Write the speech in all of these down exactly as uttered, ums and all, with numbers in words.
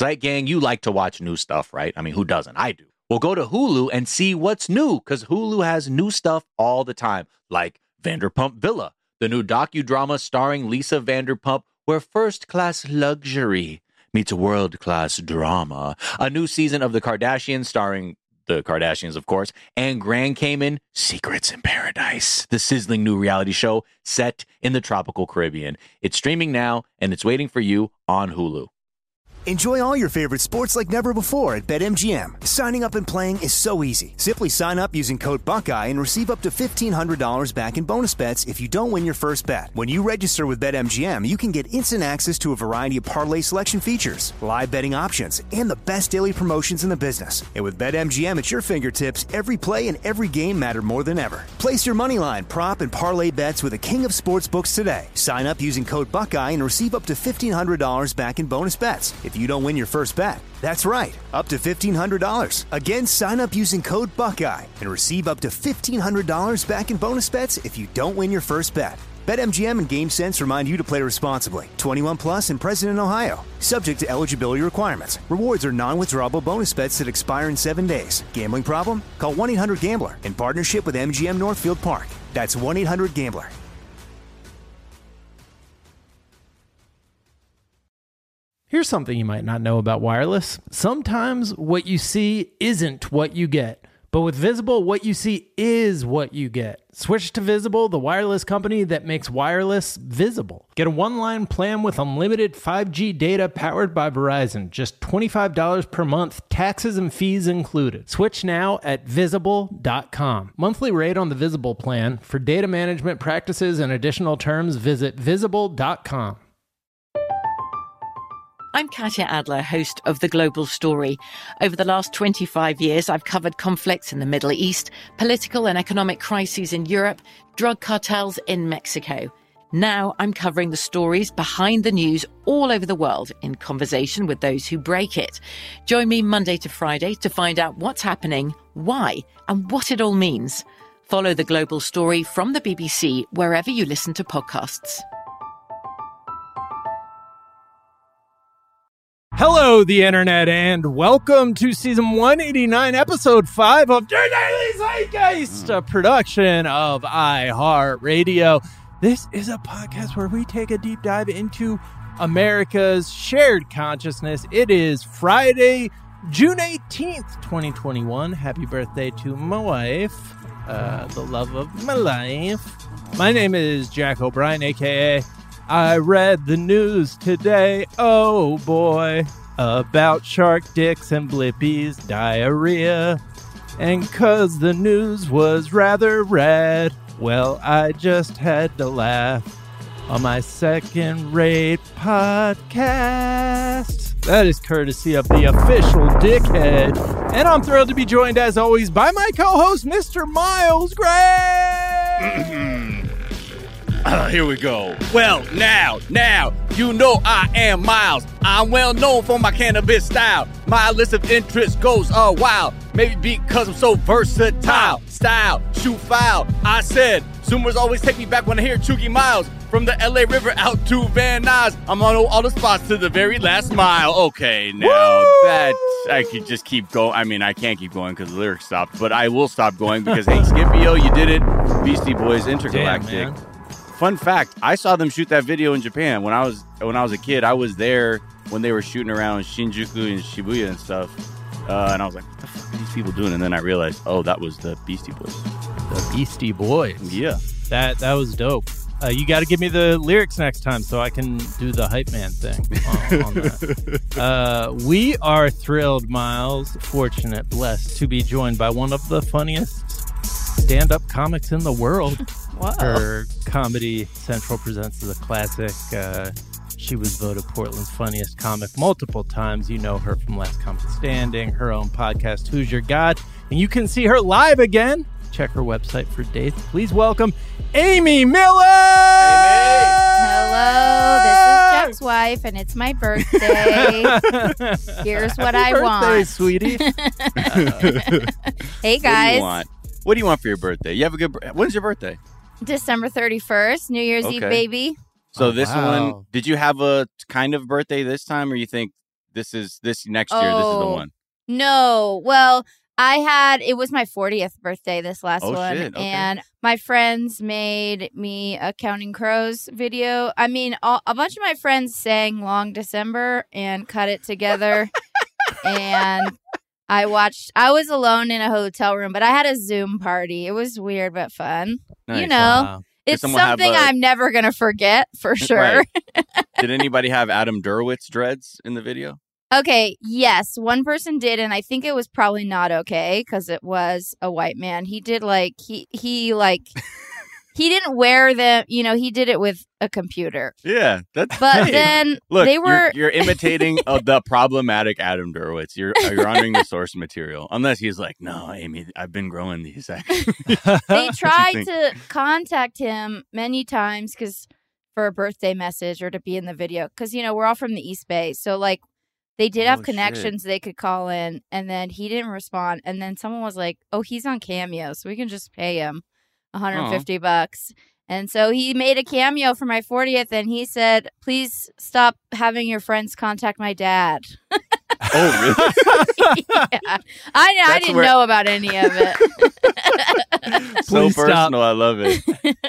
Zeit Gang, you like to watch new stuff, right? I mean, who doesn't? I do. Well, go to Hulu and see what's new, because Hulu has new stuff all the time, like Vanderpump Villa, the new docudrama starring Lisa Vanderpump, where first-class luxury meets world-class drama. A new season of The Kardashians starring the Kardashians, of course, and Grand Cayman, Secrets in Paradise, the sizzling new reality show set in the tropical Caribbean. It's streaming now, and it's waiting for you on Hulu. Enjoy all your favorite sports like never before at BetMGM. Signing up and playing is so easy. Simply sign up using code Buckeye and receive up to fifteen hundred dollars back in bonus bets if you don't win your first bet. When you register with BetMGM, you can get instant access to a variety of parlay selection features, live betting options, and the best daily promotions in the business. And with BetMGM at your fingertips, every play and every game matter more than ever. Place your moneyline, prop, and parlay bets with the king of sportsbooks today. Sign up using code Buckeye and receive up to fifteen hundred dollars back in bonus bets if you don't win your first bet. That's right, up to fifteen hundred dollars. Again, sign up using code Buckeye and receive up to fifteen hundred dollars back in bonus bets if you don't win your first bet. BetMGM and GameSense remind you to play responsibly. twenty-one plus and present in Ohio. Subject to eligibility requirements. Rewards are non-withdrawable bonus bets that expire in seven days. Gambling problem? Call one eight hundred gambler in partnership with M G M Northfield Park. That's one eight hundred gambler. Here's something you might not know about wireless. Sometimes what you see isn't what you get. But with Visible, what you see is what you get. Switch to Visible, the wireless company that makes wireless visible. Get a one-line plan with unlimited five G data powered by Verizon. Just twenty-five dollars per month, taxes and fees included. Switch now at visible dot com. Monthly rate on the Visible plan. For data management practices and additional terms, visit visible dot com. I'm Katya Adler, host of The Global Story. Over the last twenty-five years, I've covered conflicts in the Middle East, political and economic crises in Europe, drug cartels in Mexico. Now I'm covering the stories behind the news all over the world in conversation with those who break it. Join me Monday to Friday to find out what's happening, why, and what it all means. Follow The Global Story from the B B C wherever you listen to podcasts. Hello, the internet, and welcome to season one eighty-nine, episode five of Your Daily Zeitgeist, a production of iHeartRadio. This is a podcast where we take a deep dive into America's shared consciousness. It is Friday, June eighteenth, twenty twenty-one. Happy birthday to my wife, uh, the love of my life. My name is Jack O'Brien, a k a. I read the news today, oh boy, about shark dicks and Blippi's diarrhea. And 'cause the news was rather rad, well, I just had to laugh on my second-rate podcast. That is courtesy of the official dickhead. And I'm thrilled to be joined, as always, by my co-host, Mister Miles Gray. Uh, here we go. Well, now, now, you know I am Miles. I'm well known for my cannabis style. My list of interests goes a while. Maybe because I'm so versatile. Style, shoot foul. I said, Zoomers always take me back when I hear Chugi Miles. From the L A River out to Van Nuys, I'm on all the spots to the very last mile. Okay, now Woo! that I could just keep going. I mean, I can't keep going because the lyrics stopped, but I will stop going because, hey, Scipio, you did it. Beastie Boys, Intergalactic. Damn, Fun fact, I saw them shoot that video in Japan when I was when I was a kid. I was there when they were shooting around Shinjuku and Shibuya and stuff. Uh, and I was like, what the fuck are these people doing? And then I realized, oh, that was the Beastie Boys. The Beastie Boys. Yeah. That that was dope. Uh, you got to give me the lyrics next time so I can do the hype man thing on, on that. Uh, we are thrilled, Miles, fortunate, blessed to be joined by one of the funniest stand-up comics in the world. Wow. Her Comedy Central presents the classic. Uh, she was voted Portland's funniest comic multiple times. You know her from Last Comic Standing, her own podcast, Who's Your God? And you can see her live again. Check her website for dates. Please welcome Amy Miller! Amy! Hello, this is Jack's wife, and it's my birthday. Here's what Happy I birthday, want. sweetie. Hey, What do guys. you want? What do you want for your birthday? You have a good. When's your birthday? December thirty-first, New Year's Okay. Eve, baby. So Oh, this wow. one, did you have a kind of birthday this time, or you think this is this next year. Oh. This is the one. No. Well, I had, it was my fortieth birthday, this last Oh, one. shit. Okay. And my friends made me a Counting Crows video. I mean, all, a bunch of my friends sang Long December and cut it together. And I watched, I was alone in a hotel room, but I had a Zoom party. It was weird, but fun. Nice. You know, Wow. it's someone have something a- I'm never going to forget for sure. Right. Did anybody have Adam Derwitz dreads in the video? Okay, yes, one person did, and I think it was probably not okay because it was a white man. He did like he he like he didn't wear them. You know, he did it with a computer. Yeah, that's. But hey, then look, they you're- were you're, imitating uh, the problematic Adam Derwitz. You're you're honoring the source material, unless he's like, no, Amy, I've been growing these. they tried think? to contact him many times because for a birthday message or to be in the video because you know we're all from the East Bay, so like. They did Oh, have shit. connections they could call in, and then he didn't respond. And then someone was like, "Oh, he's on Cameo, so we can just pay him one hundred fifty bucks." And so he made a cameo for my fortieth, and he said, "Please stop having your friends contact my dad." Oh, really? yeah. I I That's didn't where- know about any of it. So Please stop. personal. I love it.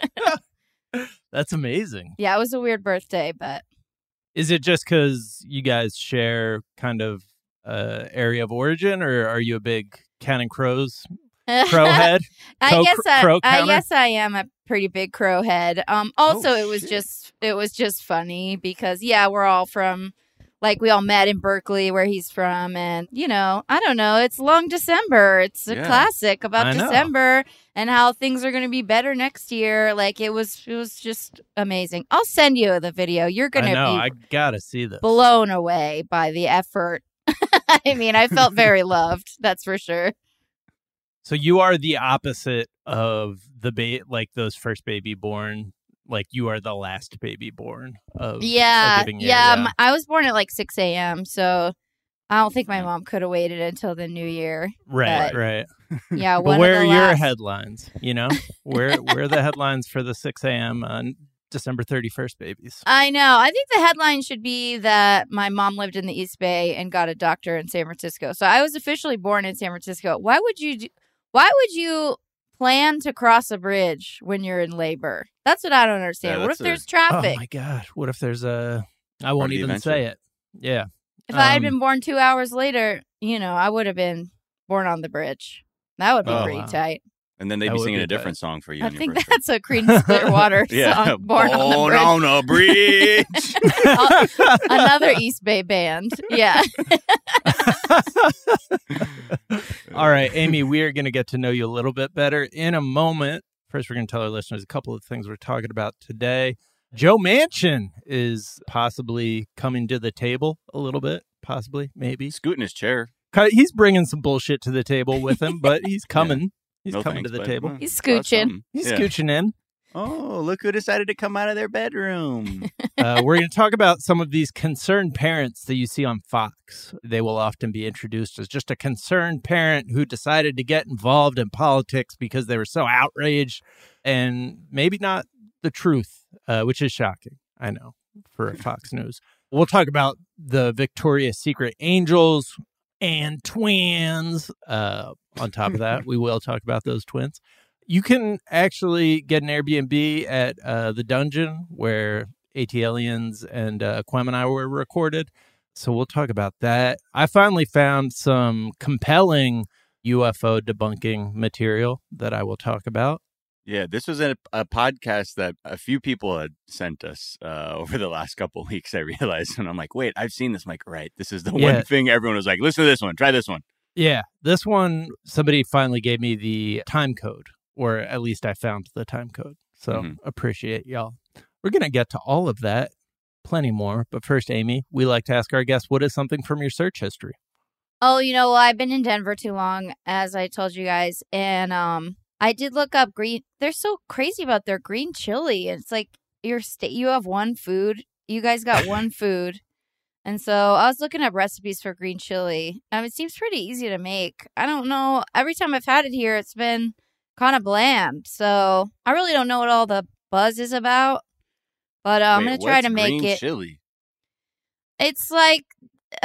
That's amazing. Yeah, it was a weird birthday, but Is it just because you guys share kind of uh, area of origin, or are you a big Counting Crows crow head? I Co- guess I, crow I counter? guess I am a pretty big crow head. Um, also, Oh, it was shit. just it was just funny because yeah, we're all from like we all met in Berkeley where he's from, and you know I don't know. It's Long December. It's a Yeah. classic about I know. December and how things are going to be better next year. Like it was it was just amazing. I'll send you the video. You're going I to know. be I gotta see this. blown away by the effort. I mean, I felt very loved. That's for sure. So you are the opposite of the ba- like those first baby born. Like you are the last baby born of a Yeah, giving year, yeah. m- I was born at like six a.m., so I don't think my mom could have waited until the new year. right, but- right. Yeah, But one where of are the your last- headlines? You know, where where are the headlines for the six a.m. on December thirty-first babies? I know. I think the headline should be that my mom lived in the East Bay and got a doctor in San Francisco. So I was officially born in San Francisco. Why would you? Do, why would you plan to cross a bridge when you're in labor? That's what I don't understand. Yeah, what if that's a- there's Oh traffic? my god! What if there's a? I won't Part of the even adventure. say it. Yeah. if I had um, been born two hours later, you know, I would have been born on the bridge. That would be Oh, pretty wow. tight. And then they'd That be would singing be a different song for you. I on your think birthday. that's a Creedence Clearwater Yeah, song. Born on the Born Bridge. on a bridge. Oh, another East Bay band. Yeah. All right, Amy, we are going to get to know you a little bit better in a moment. First, we're going to tell our listeners a couple of things we're talking about today. Joe Manchin is possibly coming to the table a little bit, possibly, maybe. Scooting his chair. Ki- He's bringing some bullshit to the table with him, but he's coming. He's No coming thanks, to the but, table. uh, He's that's scooching. something. He's Yeah. scooching in. Oh, look who decided to come out of their bedroom. Uh, we're going to talk about some of these concerned parents that you see on Fox. They will often be introduced as just a concerned parent who decided to get involved in politics because they were so outraged, and maybe not the truth, uh, which is shocking, I know, for Fox News. We'll talk about the Victoria's Secret Angels and twins. Uh, on top of that, we will talk about those twins. You can actually get an Airbnb at uh, the dungeon where AT Aliens and uh, Quem and I were recorded. So we'll talk about that. I finally found some compelling U F O debunking material that I will talk about. Yeah, this was a, a podcast that a few people had sent us uh, over the last couple of weeks, I realized. And I'm like, wait, I've seen this. I'm like, right, this is the Yeah. one thing everyone was like, listen to this one, try this one. Yeah, this one, somebody finally gave me the time code, or at least I found the time code. So Mhm. appreciate y'all. We're going to get to all of that, plenty more. But first, Amy, we like to ask our guests, what is something from your search history? Oh, you know, I've been in Denver too long, as I told you guys, and um, I did look up green. They're so crazy about their green chili. It's like your state. You have one food. You guys got one food, and so I was looking up recipes for green chili. Um, it seems pretty easy to make. I don't know. Every time I've had it here, it's been kind of bland. So I really don't know what all the buzz is about. But uh, I'm Wait, gonna try what's to make green it. chili. It's like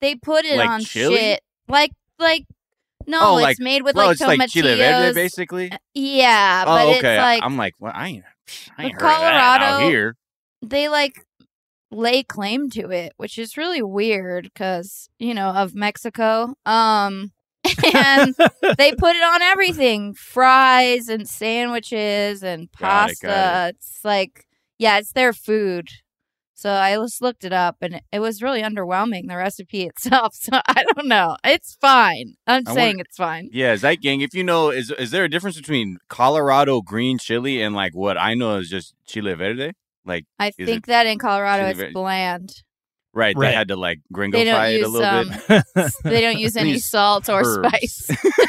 they put it Like on chili? shit. Like like no, Oh, it's like- made with well, like it's like chile verde, tomatillos. basically. Yeah, but Oh, okay. it's like I'm like, well, I ain't, I ain't With heard of that out Colorado- here. they like lay claim to it, which is really weird because you know of Mexico. Um, and they put it on everything, fries and sandwiches and Got it, pasta. got It's like, yeah, it's their food. So I just looked it up, and it, it was really underwhelming, the recipe itself. So I don't know. It's fine. I'm I saying wonder- it's fine. Yeah, Zeit Gang, if you know, is is there a difference between Colorado green chili and like what I know is just chile verde? Like, I Is think it that in Colorado chili it's verde? bland. right, Right. they had to like gringo They don't fry it a use little um, bit. they don't use any Use salt or herbs. spice.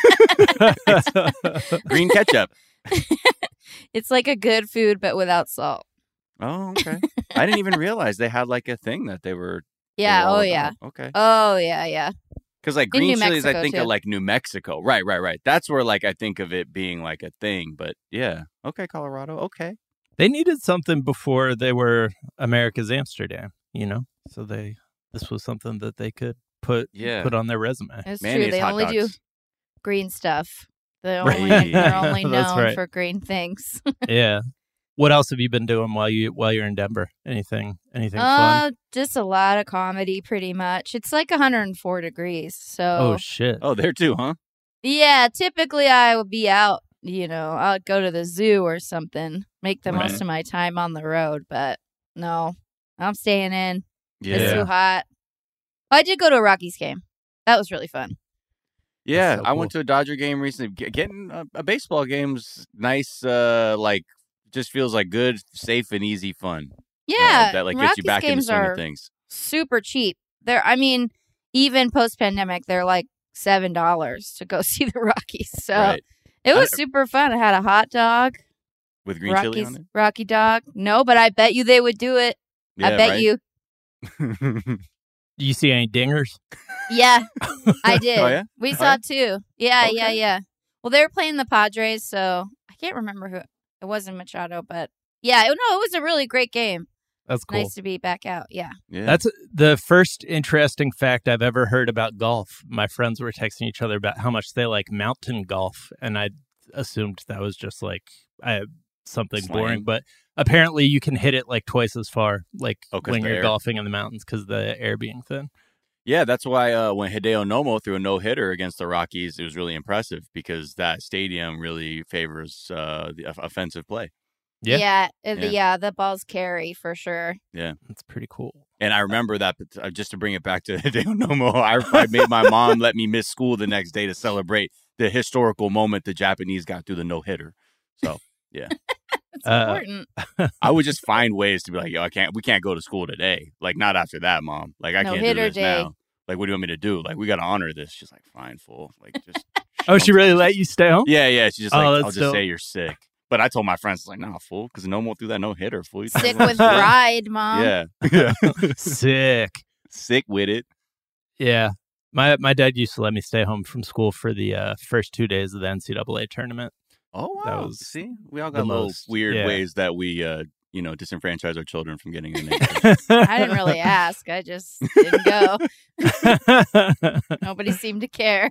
Green ketchup. It's like a good food, but without salt. Oh, okay. I didn't even realize they had like a thing that they were. they Yeah. were all Oh, about. yeah. Okay. Oh, yeah. Yeah. Because like In green New chilies, I Mexico, think too. of like New Mexico. Right, right, right. That's where like I think of it being like a thing. But yeah, okay, Colorado. Okay. They needed something before they were America's Amsterdam, you know? So they this was something that they could put Yeah. put on their resume. It's Mayonnaise true. They hot only do dogs. green stuff. They're Right. only, they're only That's known right. for green things. Yeah. What else have you been doing while you while you're in Denver? Anything anything fun? Uh, just a lot of comedy, pretty much. It's like one hundred four degrees. So, Oh shit. Oh, there too, huh? yeah, typically I would be out, you know, I'd go to the zoo or something, make the Right. most of my time on the road. But no, I'm staying in. Yeah. It's too hot. I did go to a Rockies game. That was really fun. Yeah, so I went to a Dodger game recently. G- Getting a, a baseball game's nice. Uh, like just feels like good, safe, and easy fun. Uh, Yeah, that like gets Rockies you back into games swing are of things. super cheap. They're, I mean, even post pandemic, they're like seven dollars to go see the Rockies. So Right. it was I- super fun. I had a hot dog, With green chili Rockies, on Rocky dog. No, but I bet you they would do it. it. I bet you. you. Do you see any dingers? Yeah, I did. Oh, yeah? We Oh, saw yeah? two. Yeah, yeah, Okay. yeah. Well, they were playing the Padres, so I can't remember who. It wasn't Machado, but yeah, it, no, it was a really great game. That's cool. Nice to be back out. Yeah. yeah. That's the first interesting fact I've ever heard about golf. My friends were texting each other about how much they like mountain golf, and I assumed that was just like I, something Slang. boring. But apparently, you can hit it like twice as far, like Oh, 'cause when the you're air. golfing in the mountains, because the air being thin. Yeah, that's why uh, when Hideo Nomo threw a no hitter against the Rockies, it was really impressive because that stadium really favors uh, the off- offensive play. Yeah. Yeah. uh, the, Yeah. yeah, the balls carry for sure. That's pretty cool. And I remember that, but, uh, just to bring it back to Hideo Nomo, I, I made my mom let me miss school the next day to celebrate the historical moment the Japanese got through the no hitter. So It's Uh, important. I would just find ways to be like, yo, I can't, we can't go to school today. Like, not after that, mom. Like, I can't do No-hitter this day. now. Like, what do you want me to do? Like, we got to honor this. She's like, fine, fool. Like, just. Oh, she really let you stay home? Yeah, yeah. She's just Oh, like, that's I'll just dope. say you're sick. But I told my friends, like, nah, fool, because no more threw that no hitter, fool. You think Sick I'm with sick? pride, mom. Yeah. yeah. Sick. Sick with it. Yeah. My my dad used to let me stay home from school for the uh, first two days of the N C double A tournament. Oh, That wow. was See, we all the got little most, weird yeah. ways that we, uh, you know, disenfranchise our children from getting in. I didn't really ask. I just didn't go. Nobody seemed to care.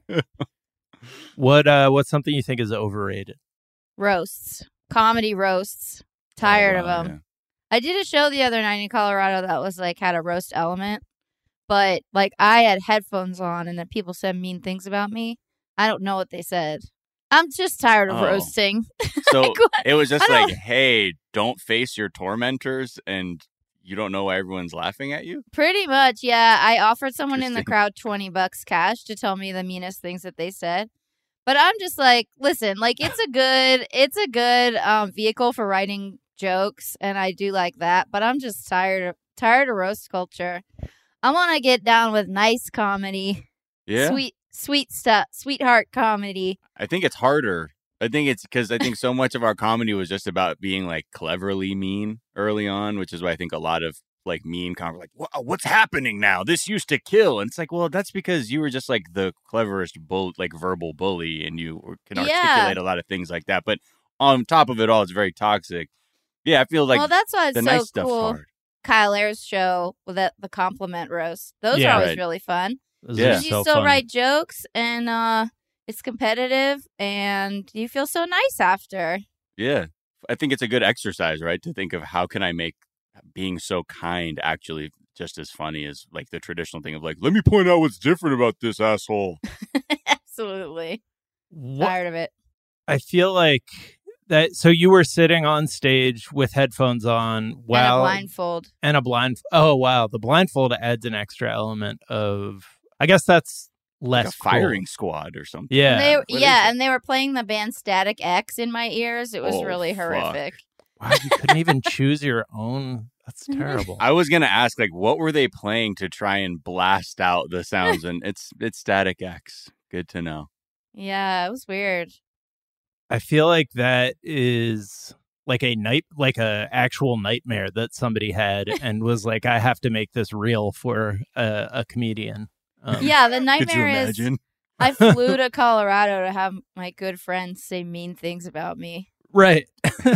What uh what's something you think is overrated? Roasts, comedy roasts. Tired Oh, of wow, them. I did a show the other night in Colorado that was like had a roast element, but like I had headphones on and then people said mean things about me. I don't know what they said. I'm just tired of Oh. roasting. So Like, what? it was just I don't- like, hey, don't face your tormentors, and you don't know why everyone's laughing at you. Pretty much, yeah. I offered someone in the Interesting. crowd twenty bucks cash to tell me the meanest things that they said. But I'm just like, listen, like it's a good it's a good um vehicle for writing jokes and I do like that, but I'm just tired of tired of roast culture. I want to get down with nice comedy, Yeah, sweet sweet stuff, sweetheart comedy. I think it's harder. I think it's because I think so much of our comedy was just about being like cleverly mean early on, which is why I think a lot of like mean comedy, like, "Wha- what's happening now? This used to kill. And it's like, well, that's because you were just like the cleverest bull, like verbal bully, and you were- can Yeah. articulate a lot of things like that. But on top of it all, it's very toxic. Yeah, I feel like well, that's why it's the so nice stuff's cool. hard. Kyle Ayers show with the, the compliment roast. Those Yeah. are always Right. really fun. This Yeah. is you so still funny. write jokes, and uh, it's competitive, and you feel so nice after. Yeah. I think it's a good exercise, right? To think of how can I make being so kind actually just as funny as like the traditional thing of like, let me point out what's different about this asshole. Absolutely. What- Tired of it. I feel like that. So you were sitting on stage with headphones on while And a blindfold. and a blind. Oh wow, the blindfold adds an extra element of. I guess that's less Like a firing cool. squad or something. Yeah. And they, What is yeah, that? and they were playing the band Static X in my ears. It was Oh, really fuck. horrific. Wow, you couldn't even choose your own. That's terrible. I was gonna ask, like, what were they playing to try and blast out the sounds? And it's it's Static X. Good to know. Yeah, it was weird. I feel like that is like a night, like a actual nightmare that somebody had, and was like, I have to make this real for a, a comedian. Um, Yeah, the Could you nightmare is imagine? I flew to Colorado to have my good friends say mean things about me. right.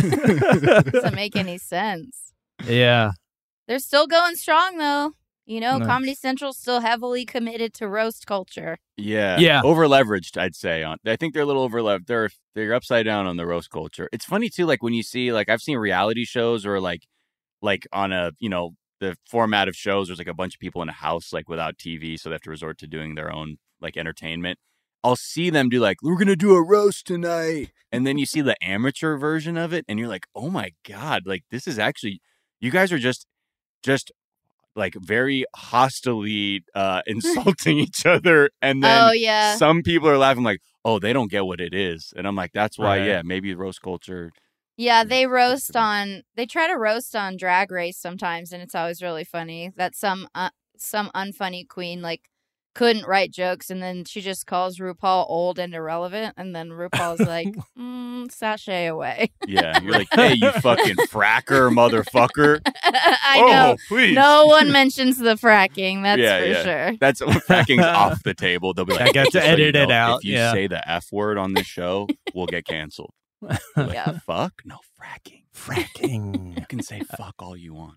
Doesn't make any sense. Yeah. They're still going strong though. You know, Nice. Comedy Central's still heavily committed to roast culture. Yeah, Yeah. over leveraged. I'd say on. I think they're a little over leveraged. They're they're upside down on the roast culture. It's funny too. Like when you see, like I've seen reality shows or like like on a you know the format of shows. There's like a bunch of people in a house like without T V, so they have to resort to doing their own like entertainment. I'll see them do like, we're gonna do a roast tonight, and then you see the amateur version of it, and you're like, oh my god, like this is actually, you guys are just just like very hostily uh, insulting each other, and then Oh yeah. some people are laughing like, oh, they don't get what it is, and I'm like, that's why, Right. yeah, maybe roast culture. Yeah, they roast on. They try to roast on Drag Race sometimes, and it's always really funny that some uh, some unfunny queen like couldn't write jokes, and then she just calls RuPaul old and irrelevant, and then RuPaul's like, mm, "Sashay away." Yeah, you're like, hey, you fucking fracker, motherfucker. I oh, know. please. No one mentions the fracking. That's Yeah, for yeah. sure. That's fracking's off the table. They'll be like, I got to "Just so you edit it know, out, If you yeah. say the F word on this show, we'll get canceled." Like, Yeah. fuck? No, fracking. Fracking. You can say fuck all you want.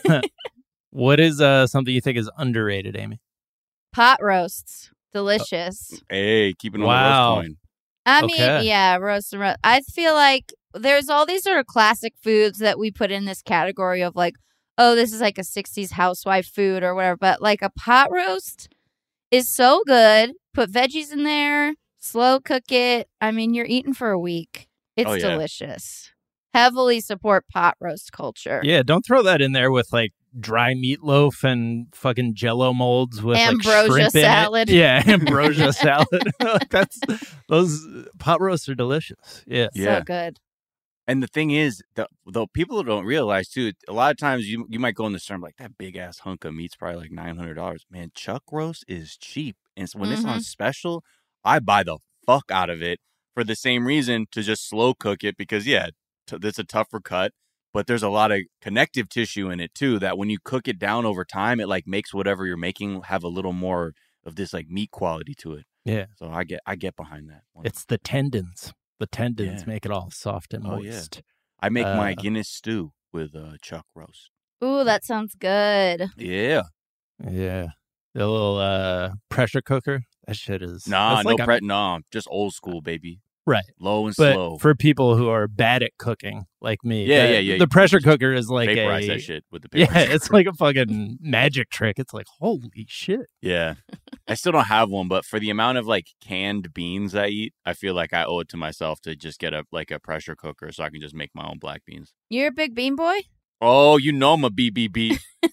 What is uh, something you think is underrated, Amy? Pot roasts, delicious. Hey, keeping on Wow. the roast coin. I mean, Okay. yeah, roast and roast. I feel like there's all these sort of classic foods that we put in this category of like, oh, this is like a sixties housewife food or whatever. But like a pot roast is so good. Put veggies in there, slow cook it. I mean, you're eating for a week. It's Oh, yeah. delicious. Heavily support pot roast culture. Yeah, don't throw that in there with like dry meatloaf and fucking Jello molds with Ambrosia like shrimp in it. salad. Yeah, ambrosia salad. Like, that's those pot roasts are delicious. Yeah. Yeah. So good. And the thing is, the, though people don't realize too, a lot of times you you might go in the store and be like, that big ass hunk of meat's probably like nine hundred dollars. Man, chuck roast is cheap. And so when it's on Mhm. special, I buy the fuck out of it for the same reason, to just slow cook it, because yeah, t- it's a tougher cut, but there's a lot of connective tissue in it too, that when you cook it down over time, it like makes whatever you're making have a little more of this like meat quality to it. Yeah. So I get I get behind that one. It's the tendons. The tendons Yeah. make it all soft and Oh, yeah. moist. I make my uh, Guinness stew with uh, chuck roast. Ooh, that sounds good. Yeah. Yeah. The little uh, pressure cooker. That shit is Nah, that's no like a- pre- nah, just old school, baby. Right. Low and But slow. for people who are bad at cooking, like me, Yeah, the, yeah, yeah. The pressure cooker is like Vaporize a that shit with the paper. yeah, it's like a fucking magic trick. It's like holy shit. Yeah. I still don't have one, but for the amount of like canned beans I eat, I feel like I owe it to myself to just get a like a pressure cooker so I can just make my own black beans. You're a big bean boy? Oh, you know I'm a B B B.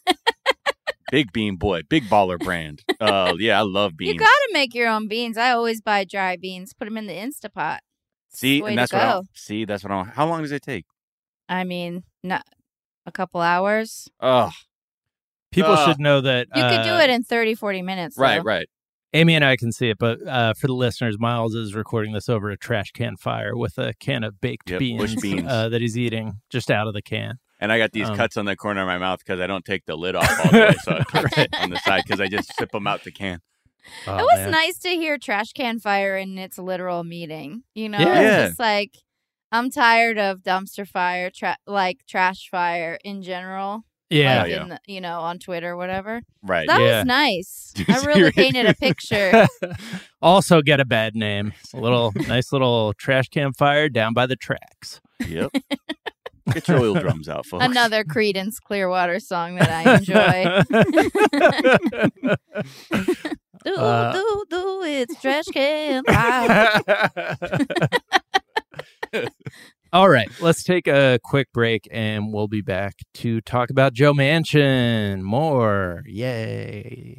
Big bean boy, big baller brand. Uh, yeah, I love beans. You gotta make your own beans. I always buy dry beans, put them in the Instapot. See, Way and to that's what I go. see. That's what I. How long does it take? I mean, not a couple hours. Oh, People Uh, should know that You could do uh, it in thirty, forty minutes. right, though. right. Amy and I can see it, but uh, for the listeners, Miles is recording this over a trash can fire with a can of baked Yep, beans, bush beans. Uh, that he's eating just out of the can. And I got these Um, cuts on the corner of my mouth because I don't take the lid off all the way, so it cuts on the side because I just sip them out the can. Oh, It was man. nice to hear trash can fire in its literal meaning. You know, Yeah. it's just like I'm tired of dumpster fire, tra- like trash fire in general. Yeah. like Yeah. in the, you know, on Twitter or whatever. Right. That Yeah. was nice. I really painted a picture. Also get a bad name. A little nice little trash campfire down by the tracks. Yep. Get your oil drums out, folks. Another Creedence Clearwater song that I enjoy. do, Uh, do, do, it's trash can fire. All right, let's take a quick break and we'll be back to talk about Joe Manchin more. Yay.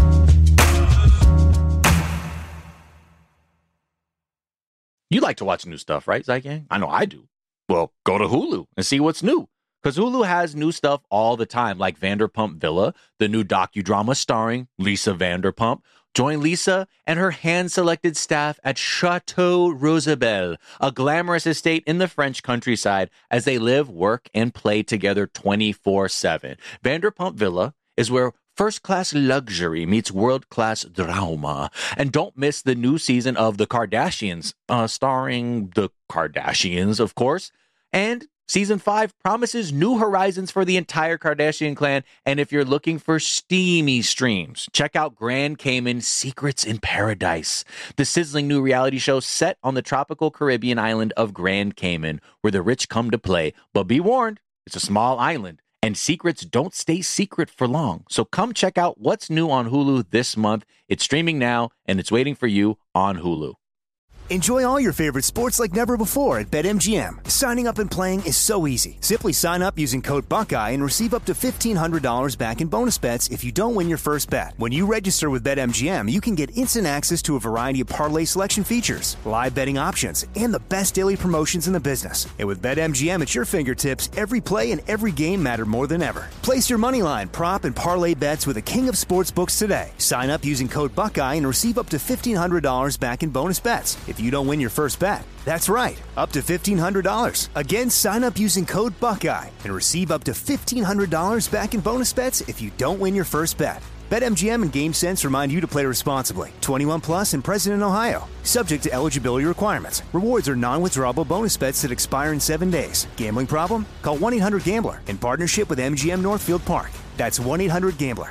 You like to watch new stuff, right, Zygang? I know I do. Well, go to Hulu and see what's new. Because Hulu has new stuff all the time, like Vanderpump Villa, the new docudrama starring Lisa Vanderpump. Join Lisa and her hand-selected staff at Chateau Rosabelle, a glamorous estate in the French countryside, as they live, work, and play together twenty-four seven. Vanderpump Villa is where first-class luxury meets world-class drama. And don't miss the new season of The Kardashians, uh, starring the Kardashians, of course. And Season five promises new horizons for the entire Kardashian clan. And if you're looking for steamy streams, check out Grand Cayman Secrets in Paradise, the sizzling new reality show set on the tropical Caribbean island of Grand Cayman, where the rich come to play. But be warned, it's a small island, and secrets don't stay secret for long. So come check out what's new on Hulu this month. It's streaming now, and it's waiting for you on Hulu. Enjoy all your favorite sports like never before at BetMGM. Signing up and playing is so easy. Simply sign up using code Buckeye and receive up to fifteen hundred dollars back in bonus bets if you don't win your first bet. When you register with BetMGM, you can get instant access to a variety of parlay selection features, live betting options, and the best daily promotions in the business. And with BetMGM at your fingertips, every play and every game matter more than ever. Place your moneyline, prop, and parlay bets with the king of sportsbooks today. Sign up using code Buckeye and receive up to fifteen hundred dollars back in bonus bets if you don't win your first bet. That's right, up to fifteen hundred dollars. Again, sign up using code Buckeye and receive up to fifteen hundred dollars back in bonus bets if you don't win your first bet. BetMGM and GameSense remind you to play responsibly. twenty-one plus and present in Ohio. Subject to eligibility requirements. Rewards are non-withdrawable bonus bets that expire in seven days. Gambling problem? Call one eight hundred gambler in partnership with M G M Northfield Park. That's one eight hundred gambler.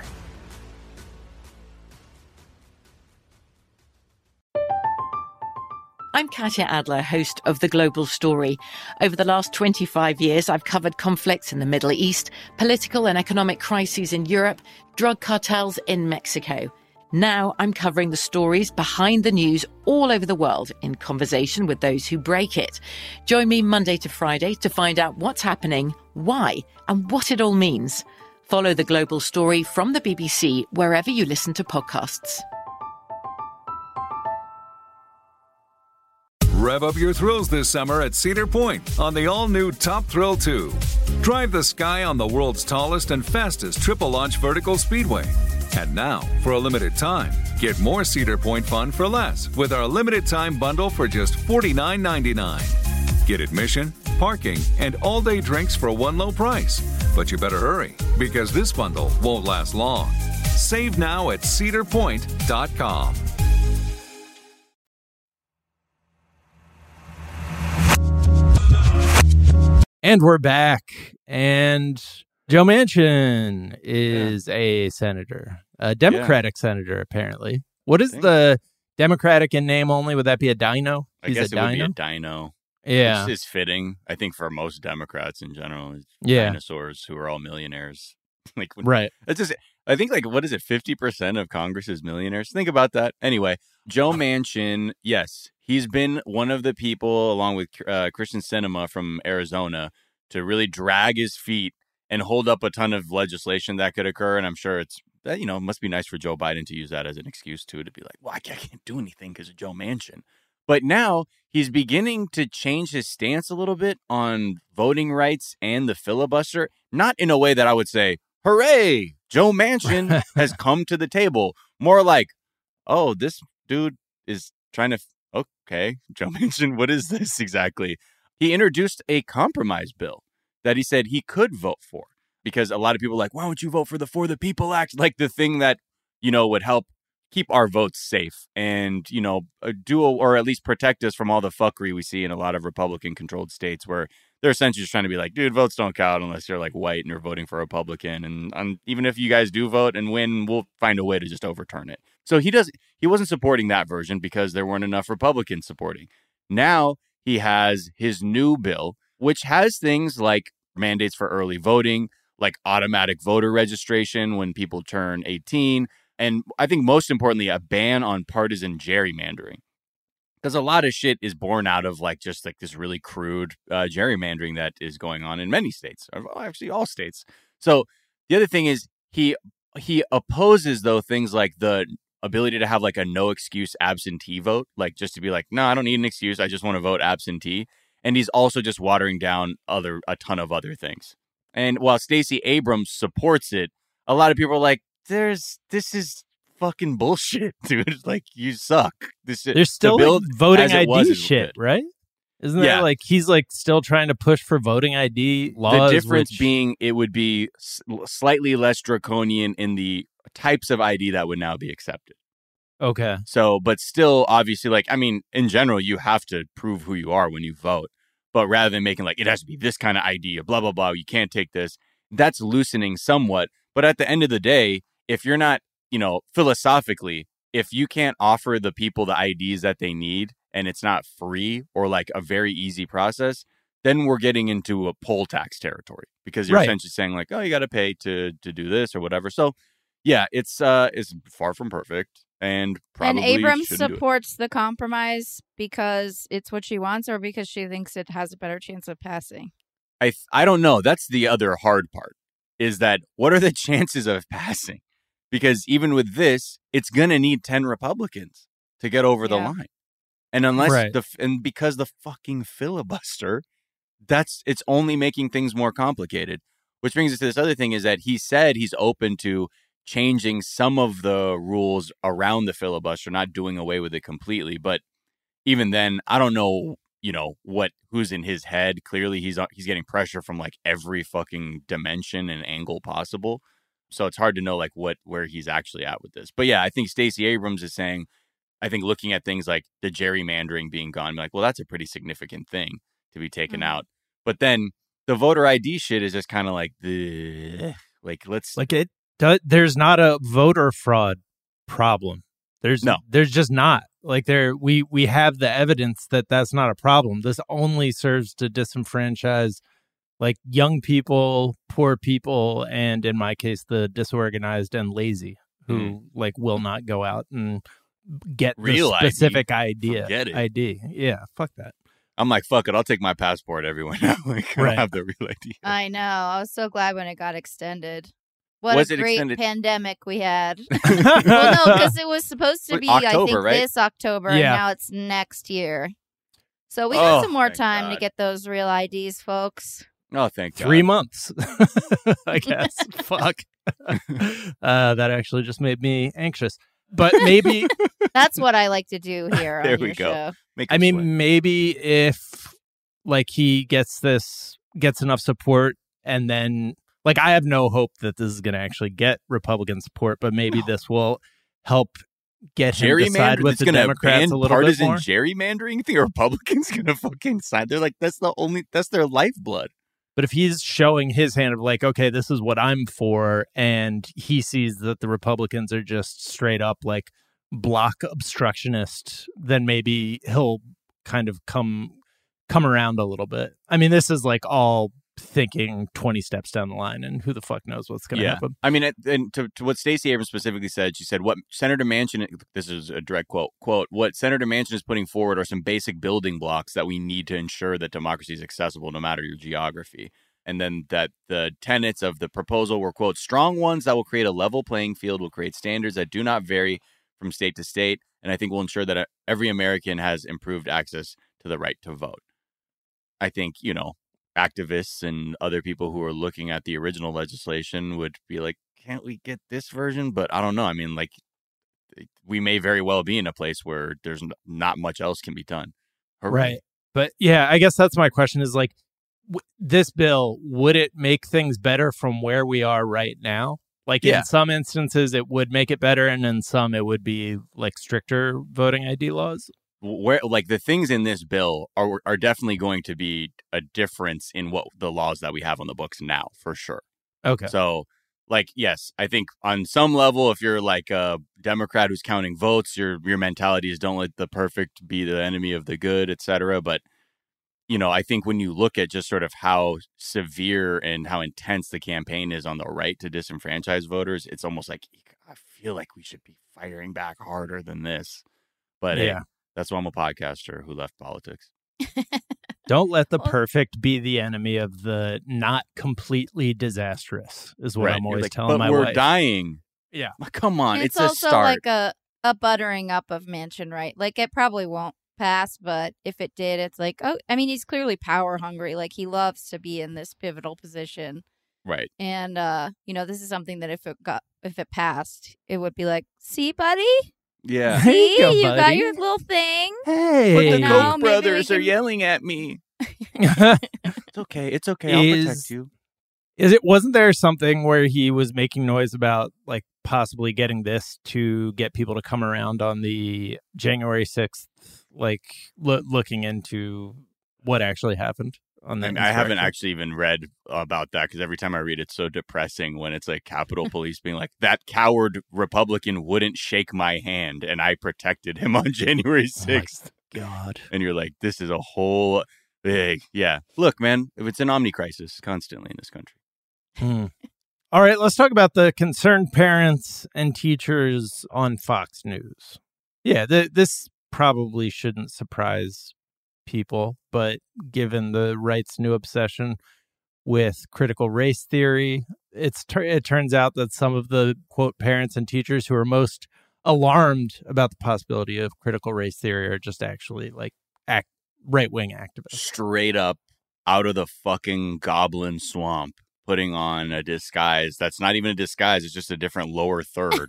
I'm Katya Adler, host of The Global Story. Over the last twenty-five years, I've covered conflicts in the Middle East, political and economic crises in Europe, drug cartels in Mexico. Now I'm covering the stories behind the news all over the world in conversation with those who break it. Join me Monday to Friday to find out what's happening, why, and what it all means. Follow The Global Story from the B B C wherever you listen to podcasts. Rev up your thrills this summer at Cedar Point on the all-new Top Thrill two. Drive the sky on the world's tallest and fastest triple-launch vertical speedway. And now, for a limited time, get more Cedar Point fun for less with our limited-time bundle for just forty-nine ninety-nine. Get admission, parking, and all-day drinks for one low price. But you better hurry, because this bundle won't last long. Save now at cedar point dot com. And we're back. And Joe Manchin is yeah. a senator, a Democratic yeah. senator, apparently. What is the Democratic in name only? Would that be a dino? I He's guess a it dino? would be a dino. Yeah. Which is fitting, I think, for most Democrats in general. Yeah. Dinosaurs who are all millionaires. like when, Right. It's just, I think, like, what is it? fifty percent of Congress is millionaires. Think about that. Anyway, Joe Manchin, yes, he's been one of the people, along with uh, Christian Sinema from Arizona, to really drag his feet and hold up a ton of legislation that could occur. And I'm sure it's, you know, it must be nice for Joe Biden to use that as an excuse, too, to be like, well, I can't do anything because of Joe Manchin. But now he's beginning to change his stance a little bit on voting rights and the filibuster, not in a way that I would say, hooray, Joe Manchin has come to the table. More like, oh, this dude is trying to, okay, Joe Manchin, what is this exactly? He introduced a compromise bill that he said he could vote for, because a lot of people are like, why don't you vote for the For the People Act? Like the thing that, you know, would help keep our votes safe and, you know, do or at least protect us from all the fuckery we see in a lot of Republican controlled states where they're essentially just trying to be like, dude, votes don't count unless you're like white and you're voting for a Republican. And um, even if you guys do vote and win, we'll find a way to just overturn it. So he does. He wasn't supporting that version because there weren't enough Republicans supporting. Now he has his new bill, which has things like mandates for early voting, like automatic voter registration when people turn eighteen. And I think most importantly, a ban on partisan gerrymandering. Because a lot of shit is born out of like just like this really crude uh, gerrymandering that is going on in many states, or actually all states. So the other thing is he he opposes, though, things like the ability to have like a no excuse absentee vote, like just to be like, no, I don't need an excuse. I just want to vote absentee. And he's also just watering down other a ton of other things. And while Stacey Abrams supports it, a lot of people are like, there's this is fucking bullshit, dude. Like, you suck. This There's still the like, voting I D shit, shit, right? Isn't yeah. there like he's like still trying to push for voting I D laws? The difference which... being it would be s- slightly less draconian in the types of I D that would now be accepted. Okay. So, but still, obviously, like, I mean, in general, you have to prove who you are when you vote. But rather than making like, it has to be this kind of I D or blah, blah, blah, you can't take this, that's loosening somewhat. But at the end of the day, if you're not, you know, philosophically, if you can't offer the people the I Ds that they need and it's not free or like a very easy process, then we're getting into a poll tax territory because you're right. essentially saying like, oh, you got to pay to to do this or whatever. So, yeah, it's uh, it's far from perfect. And probably and Abrams shouldn't supports the compromise because it's what she wants or because she thinks it has a better chance of passing? I th- I don't know. That's the other hard part, is that what are the chances of passing? Because even with this, it's going to need ten Republicans to get over the Yeah. line. And unless Right. the and because the fucking filibuster, that's it's only making things more complicated. Which brings us to this other thing, is that he said he's open to changing some of the rules around the filibuster, not doing away with it completely. But even then, I don't know, you know, what who's in his head. Clearly, he's he's getting pressure from like every fucking dimension and angle possible. So it's hard to know like what where he's actually at with this. But yeah, I think Stacey Abrams is saying, I think looking at things like the gerrymandering being gone, like, well, that's a pretty significant thing to be taken Mm-hmm. out. But then the voter I D shit is just kind of like the like let's Like it does, there's not a voter fraud problem. There's No. there's just not. Like there we we have the evidence that that's not a problem. This only serves to disenfranchise like young people, poor people, and in my case the disorganized and lazy who Mm. like will not go out and get Real the I D. specific idea. Forget it. I D. Yeah, fuck that. I'm like, fuck it, I'll take my passport everywhere now. Like, I Right. don't have the real I D. I know. I was so glad when it got extended. What Was a it great extended? pandemic we had. Well, no, because it was supposed to But be, I October, think, right? this October, and Yeah. now it's next year. So we got Oh, some more thank time God. to get those real I Ds, folks. Oh, thank God. Three months, I guess. Fuck. Uh, that actually just made me anxious. But maybe, That's what I like to do here There on we your go. show. Make I him mean, sweat. maybe if like he gets this, gets enough support, and then like I have no hope that this is going to actually get Republican support, but maybe No. this will help get him to side gerrymander with it's the gonna Democrats ban a little bit partisan more. gerrymandering. You think Republicans gonna fucking side? They're like, that's the only that's their lifeblood. But if he's showing his hand of like, okay, this is what I'm for, and he sees that the Republicans are just straight up like block obstructionist, then maybe he'll kind of come come around a little bit. I mean, this is like all thinking twenty steps down the line, and who the fuck knows what's going to Yeah. happen. I mean, it- and to, to what Stacey Abrams specifically said, she said, what Senator Manchin, this is a direct quote, quote, what Senator Manchin is putting forward are some basic building blocks that we need to ensure that democracy is accessible no matter your geography. And then that the tenets of the proposal were, quote, strong ones that will create a level playing field, will create standards that do not vary from state to state, and I think will ensure that every American has improved access to the right to vote. I think, you know, activists and other people who are looking at the original legislation would be like, can't we get this version? But I don't know. I mean, like, we may very well be in a place where there's n- not much else can be done. Hooray. Right. But yeah, I guess that's my question is like, w- this bill, would it make things better from where we are right now? Like Yeah. in some instances, it would make it better, and in some, it would be like stricter voting I D laws. where like the things in this bill are are definitely going to be a difference in what the laws that we have on the books now, for sure. Okay. So, like, yes, I think on some level, if you're like a Democrat who's counting votes, your your mentality is don't let the perfect be the enemy of the good, et cetera. But, you know, I think when you look at just sort of how severe and how intense the campaign is on the right to disenfranchise voters, it's almost like I feel like we should be firing back harder than this. But yeah, hey, that's why I'm a podcaster who left politics. Don't let the perfect be the enemy of the not completely disastrous, is what Right. I'm You're always like, telling but my we're wife. dying. Yeah. Come on. And It's, it's a also start. like a, a buttering up of Manchin, right? Like, it probably won't pass, but if it did, it's like, oh, I mean, he's clearly power hungry. Like, he loves to be in this pivotal position. Right. And, uh, you know, this is something that if it got, if it passed, it would be like, see, buddy? Yeah. There you See, go, you got buddy. your little thing. Hey. But the No, Koch maybe we brothers are can- yelling at me. It's okay. It's okay. I'll Is- protect you. Is it wasn't there something where he was making noise about like possibly getting this to get people to come around on the January sixth, like lo- looking into what actually happened on I, that? mean, I haven't insurrection? actually even read about that because every time I read it, it's so depressing when it's like Capitol Police being like, that coward Republican wouldn't shake my hand and I protected him on January sixth. God. And you're like, this is a whole big, yeah. Look, man, it's an omni crisis constantly in this country. Hmm. All right, let's talk about the concerned parents and teachers on Fox News. Yeah, th- this probably shouldn't surprise people, but given the right's new obsession with critical race theory, it's tur- it turns out that some of the, quote, parents and teachers who are most alarmed about the possibility of critical race theory are just actually like act- right-wing activists. Straight up out of the fucking goblin swamp, putting on a disguise that's not even a disguise, it's just a different lower third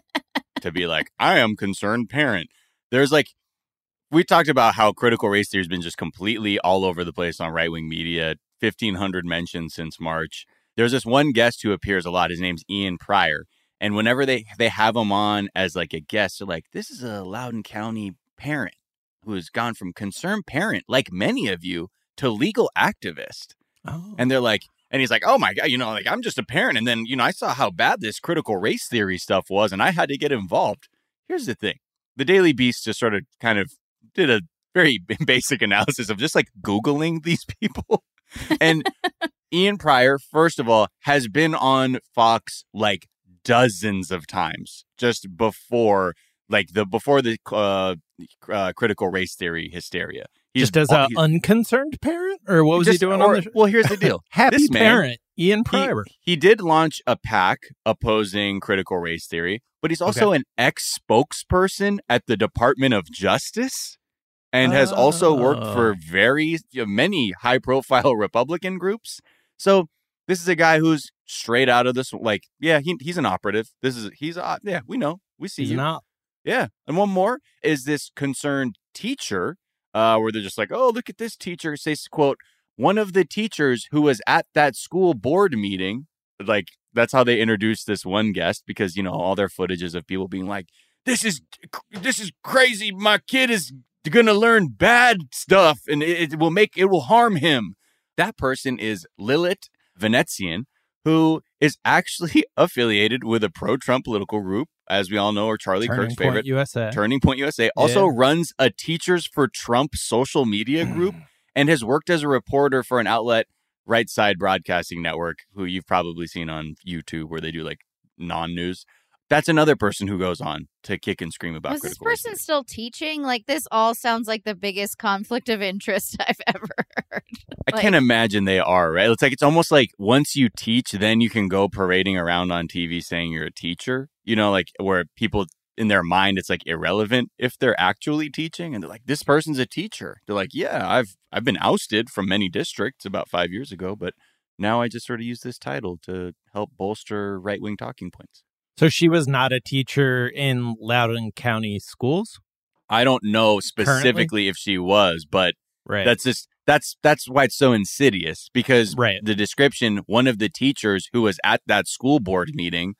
to be like, I am concerned parent. There's like, we talked about how critical race theory has been just completely all over the place on right-wing media, fifteen hundred mentions since March. There's this one guest who appears a lot. His name's Ian Pryor. And whenever they, they have him on as like a guest, they're like, this is a Loudoun County parent who has gone from concerned parent, like many of you, to legal activist. Oh. And they're like, and he's like, oh my God, you know, like I'm just a parent. And then, you know, I saw how bad this critical race theory stuff was and I had to get involved. Here's the thing. The Daily Beast just sort of kind of did a very basic analysis of just like Googling these people. And Ian Pryor, first of all, has been on Fox like dozens of times just before like the before the uh, uh, critical race theory hysteria. He's, Just as an he's- unconcerned parent? Or what was just- he doing or- on the Well, here's the deal. Happy This man, parent, Ian he, Pryor. he did launch a PAC opposing critical race theory, but he's also an ex-spokesperson at the Department of Justice and has also worked for very you know, many high-profile Republican groups. So this is a guy who's straight out of this. Like, yeah, he, he's an operative. This is he's uh, yeah, we know, we see He's you. not. Yeah, and one more is this concerned teacher, uh, where they're just like, oh, look at this teacher. Say, quote, one of the teachers who was at that school board meeting, like, that's how they introduced this one guest, because, you know, all their footage is of people being like, this is, this is crazy. My kid is going to learn bad stuff and it, it will make, it will harm him. That person is Lilith Venezian, who is actually affiliated with a pro-Trump political group, as we all know, are Charlie Turning Kirk's Point favorite. U S A. Turning Point U S A. Also Yeah. runs a Teachers for Trump social media group and has worked as a reporter for an outlet, Right Side Broadcasting Network, who you've probably seen on YouTube where they do like non-news. That's another person who goes on to kick and scream about Was this critical race person theory. still teaching? Like, this all sounds like the biggest conflict of interest I've ever heard. I Like, can't imagine they are, right? It's like, it's almost like once you teach, then you can go parading around on T V saying you're a teacher, you know, like where people in their mind, it's like irrelevant if they're actually teaching. And they're like, this person's a teacher. They're like, yeah, I've, I've been ousted from many districts about five years ago, but now I just sort of use this title to help bolster right-wing talking points. So she was not a teacher in Loudoun County schools? I don't know specifically if she was, but Right. that's just, that's, that's why it's so insidious, because Right. the description, one of the teachers who was at that school board meeting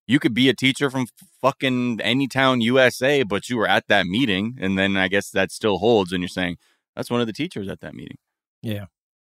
You could be a teacher from fucking any town U S A, but you were at that meeting. And then I guess that still holds. And you're saying that's one of the teachers at that meeting. Yeah.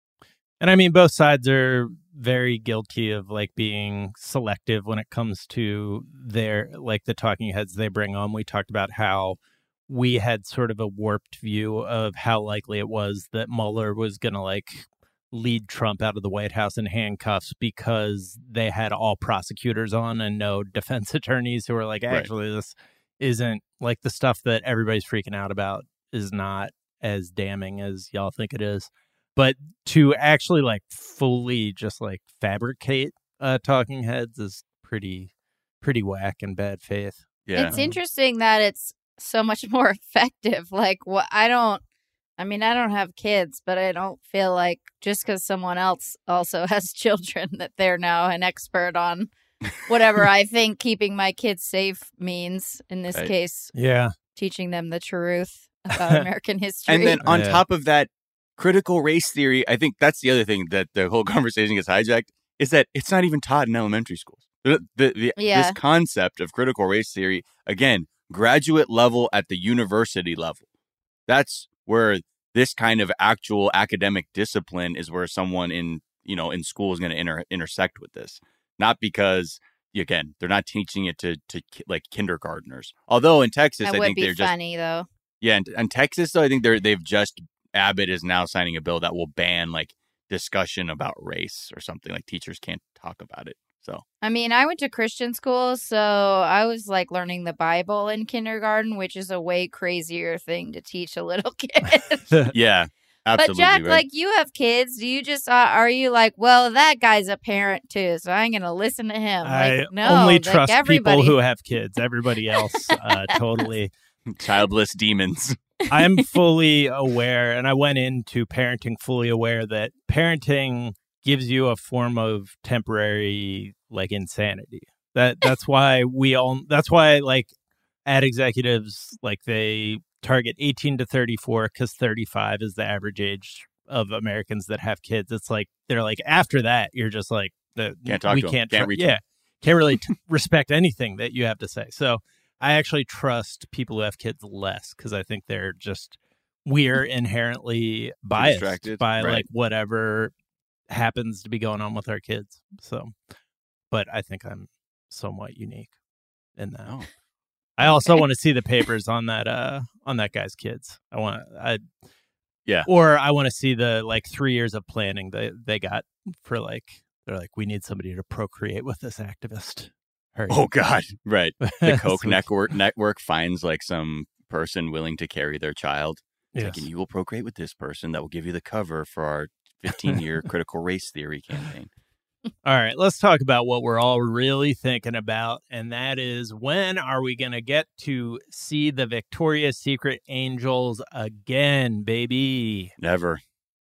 And I mean, both sides are very guilty of like being selective when it comes to their, like the talking heads they bring on. We talked about how we had sort of a warped view of how likely it was that Mueller was going to like lead Trump out of the White House in handcuffs because they had all prosecutors on and no defense attorneys who were like, actually, right. This isn't like the stuff that everybody's freaking out about is not as damning as y'all think it is. But to actually like fully just like fabricate uh, talking heads is pretty, pretty whack and bad faith. Yeah. It's interesting that it's so much more effective. Like what I don't, I mean, I don't have kids, but I don't feel like just because someone else also has children that they're now an expert on whatever I think keeping my kids safe means. In this right. case, yeah, teaching them the truth about American history. And then on yeah. top of that, critical race theory, I think that's the other thing that the whole conversation gets hijacked, is that it's not even taught in elementary schools. The, the, the, yeah. This concept of critical race theory, again, graduate level at the university level. That's where this kind of actual academic discipline is where someone in, you know, in school is going to inter- intersect with this. Not because, again, they're not teaching it to, to like kindergartners. Although in Texas, that I would think be they're just funny though. Yeah, in, in Texas, though, I think they're they've just Abbott is now signing a bill that will ban like discussion about race or something. Like teachers can't talk about it. So I mean, I went to Christian school, so I was like learning the Bible in kindergarten, which is a way crazier thing to teach a little kid. Yeah, absolutely. But Jack, right. like you have kids, do you just uh, are you like, well, that guy's a parent too, so I'm gonna listen to him? I like, no, only like, trust everybody. people who have kids. Everybody else, uh, totally childless demons. I'm fully aware, and I went into parenting fully aware that parenting gives you a form of temporary like insanity. That that's why we all that's why like ad executives like they target eighteen to thirty-four because thirty-five is the average age of Americans that have kids. It's like they're like after that you're just like the can't talk we to can't, them. Can't tr- reach yeah them. can't really t- respect anything that you have to say. So I actually trust people who have kids less because I think they're just we're inherently biased distracted, by right. like whatever happens to be going on with our kids. So, but I think I'm somewhat unique in that. Oh. I also want to see the papers on that uh on that guy's kids. I want I yeah. Or I want to see the like three years of planning they they got for like they're like we need somebody to procreate with this activist. Hurry. Oh God, right. The Koch So- network network finds like some person willing to carry their child. It's Yes. like, and you will procreate with this person that will give you the cover for our fifteen-year critical race theory campaign. All right, let's talk about what we're all really thinking about, and that is when are we going to get to see the Victoria's Secret Angels again, baby? Never,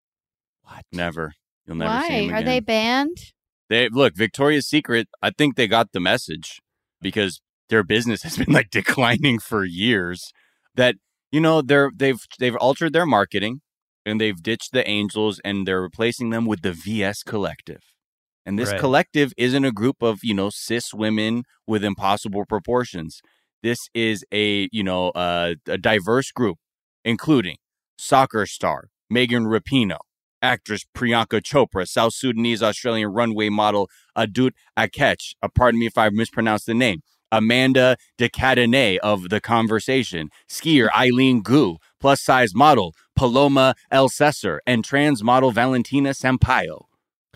What? never. You'll never see Why them are again. they banned? They look, Victoria's Secret, I think they got the message because their business has been like declining for years. That, you know, they're they've they've altered their marketing and they've ditched the Angels and they're replacing them with the V S Collective. And this Right. collective isn't a group of, you know, cis women with impossible proportions. This is a, you know, uh, a diverse group, including soccer star Megan Rapinoe, actress Priyanka Chopra, South Sudanese Australian runway model Adut Akech, uh, pardon me if I mispronounced the name, Amanda de Cadenet of The Conversation, skier Eileen Gu, plus-size model Paloma El Cesar, and trans model Valentina Sampaio.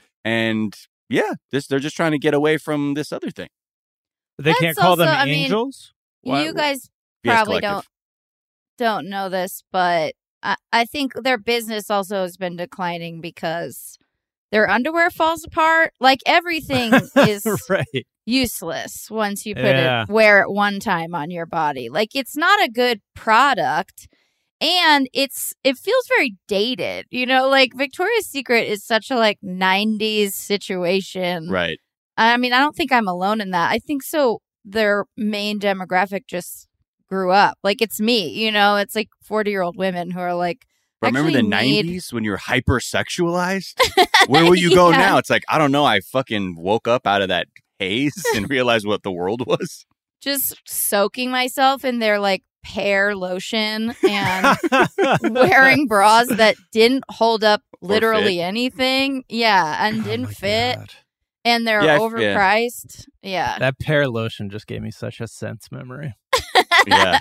And yeah, this they're just trying to get away from this other thing. They That's can't call them also- I mean, angels? Why- You guys V S probably Collective. don't don't know this, but I, I think their business also has been declining because their underwear falls apart. Like everything is right. useless once you put Yeah. it wear it one time on your body. Like it's not a good product. And it's it feels very dated, you know, like Victoria's Secret is such a like nineties situation. Right. I mean, I don't think I'm alone in that. I think so. Their main demographic just grew up. Like it's me, you know, it's like forty year old women who are like, But remember the actually need- nineties when you were hypersexualized? Where will you go Yeah. now? It's like, I don't know. I fucking woke up out of that haze and realize what the world was? Just soaking myself in their like pear lotion and wearing bras that didn't hold up literally anything. Yeah, and didn't oh fit. God. And they're Yeah, overpriced. Yeah. yeah. That pear lotion just gave me such a sense memory. Yeah.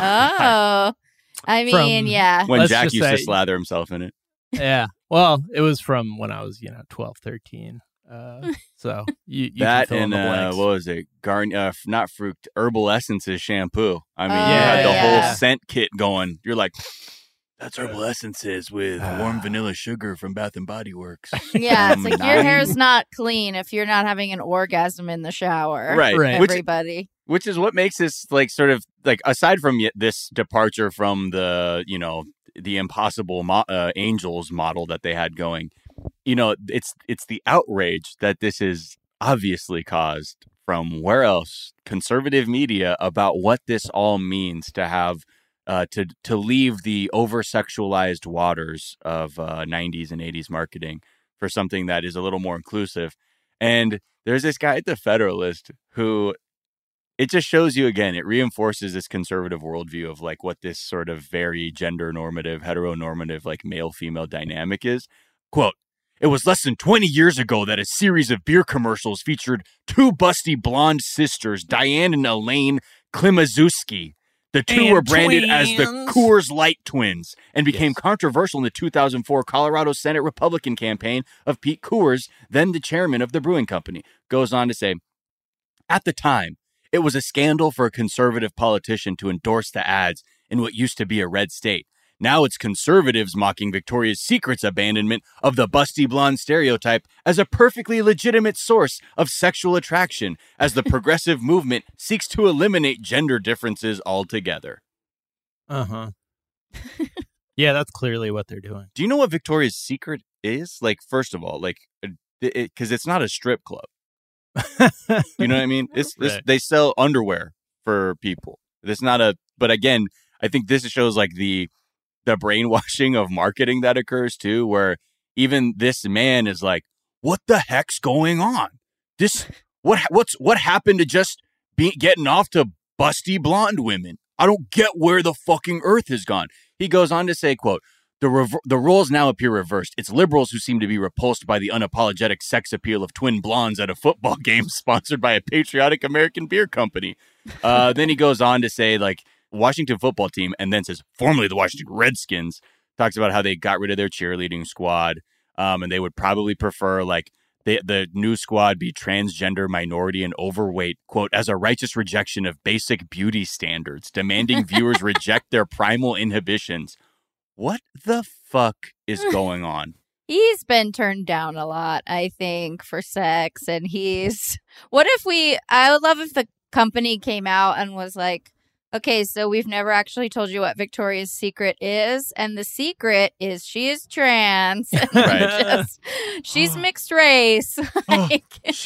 Oh. I mean, From- yeah. When Let's Jack just used to say- slather himself in it. Yeah. Well, it was from when I was, you know, twelve, thirteen. Uh, so you, you That can fill in and the uh, blanks. what was it? Garn, uh, f- not fruit, Herbal Essences shampoo. I mean, Oh, you had the yeah. whole scent kit going. You're like, that's Herbal Essences with warm vanilla sugar from Bath and Body Works. Yeah, it's Um, like your nine. hair's not clean if you're not having an orgasm in the shower. Right. Right. Which, Everybody. which is what makes this like sort of like aside from y- this departure from the, you know, the impossible mo- uh, angels model that they had going, you know, it's it's the outrage that this is obviously caused from where else conservative media about what this all means to have uh, to to leave the over sexualized waters of uh, nineties and eighties marketing for something that is a little more inclusive. And there's this guy at the Federalist who it just shows you again, it reinforces this conservative worldview of like what this sort of very gender normative, heteronormative, like male female dynamic is. Quote, it was less than twenty years ago that a series of beer commercials featured two busty blonde sisters, Diane and Elaine Klimaszewski. The two And were branded as the twins. Coors Light twins and became Yes. controversial in the two thousand four Colorado Senate Republican campaign of Pete Coors, then the chairman of the brewing company. Goes on to say, at the time, it was a scandal for a conservative politician to endorse the ads in what used to be a red state. Now it's conservatives mocking Victoria's Secret's abandonment of the busty blonde stereotype as a perfectly legitimate source of sexual attraction as the progressive movement seeks to eliminate gender differences altogether. Uh-huh. Yeah, that's clearly what they're doing. Do you know what Victoria's Secret is? Like, first of all, like, because it, it's not a strip club. You know what I mean? It's, it's Right. they sell underwear for people. It's not a, but again, I think this shows like the the brainwashing of marketing that occurs too, where even this man is like, "What the heck's going on? This what what's what happened to just be getting off to busty blonde women? I don't get where the fucking earth has gone." He goes on to say, "Quote." The, rev- the roles now appear reversed. It's liberals who seem to be repulsed by the unapologetic sex appeal of twin blondes at a football game sponsored by a patriotic American beer company. Uh, then he goes on to say, like, Washington football team, and then says, formerly the Washington Redskins, talks about how they got rid of their cheerleading squad, um, and they would probably prefer, like, the, the new squad be transgender, minority, and overweight, quote, as a righteous rejection of basic beauty standards, demanding viewers reject their primal inhibitions. What the fuck is going on? He's been turned down a lot, I think, for sex. And he's. What if we. I would love if the company came out and was like, okay, so we've never actually told you what Victoria's Secret is. And the secret is she is trans. Right. Just- she's mixed race. Like,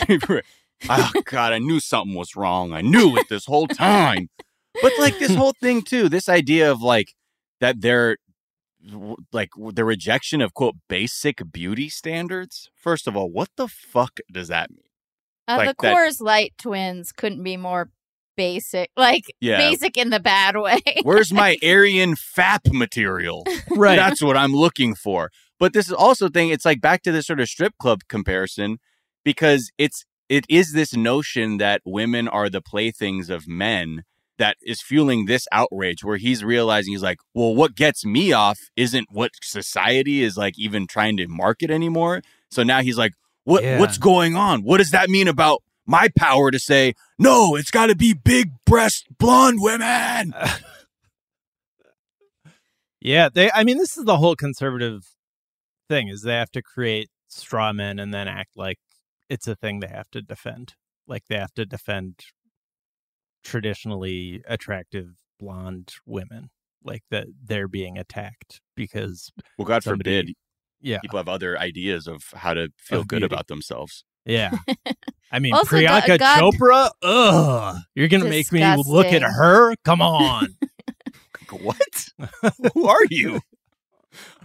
Oh, God, I knew something was wrong. I knew it this whole time. But, like, this whole thing, too, this idea of, like, that they're, like, the rejection of, quote, basic beauty standards. First of all, what the fuck does that mean? uh, Like the that- Coors Light twins couldn't be more basic. Like, Yeah. basic in the bad way. Where's my Aryan F A P material? Right. That's what I'm looking for. But this is also thing, it's like back to this sort of strip club comparison, because it's it is this notion that women are the playthings of men that is fueling this outrage, where he's realizing he's like, well, what gets me off isn't what society is like even trying to market anymore. So now he's like, what Yeah. what's going on? What does that mean about my power to say, no, it's got to be big breast blonde women? Yeah, they. I mean, this is the whole conservative thing: is they have to create straw men and then act like it's a thing they have to defend. Like they have to defend traditionally attractive blonde women, like that they're being attacked because Well, God somebody- forbid yeah, people have other ideas of how to feel Of good beauty. about themselves. yeah. I mean, Also, Priyanka God- Chopra. Ugh, you're gonna make me look at Disgusting. her? Come on. What? Who are you?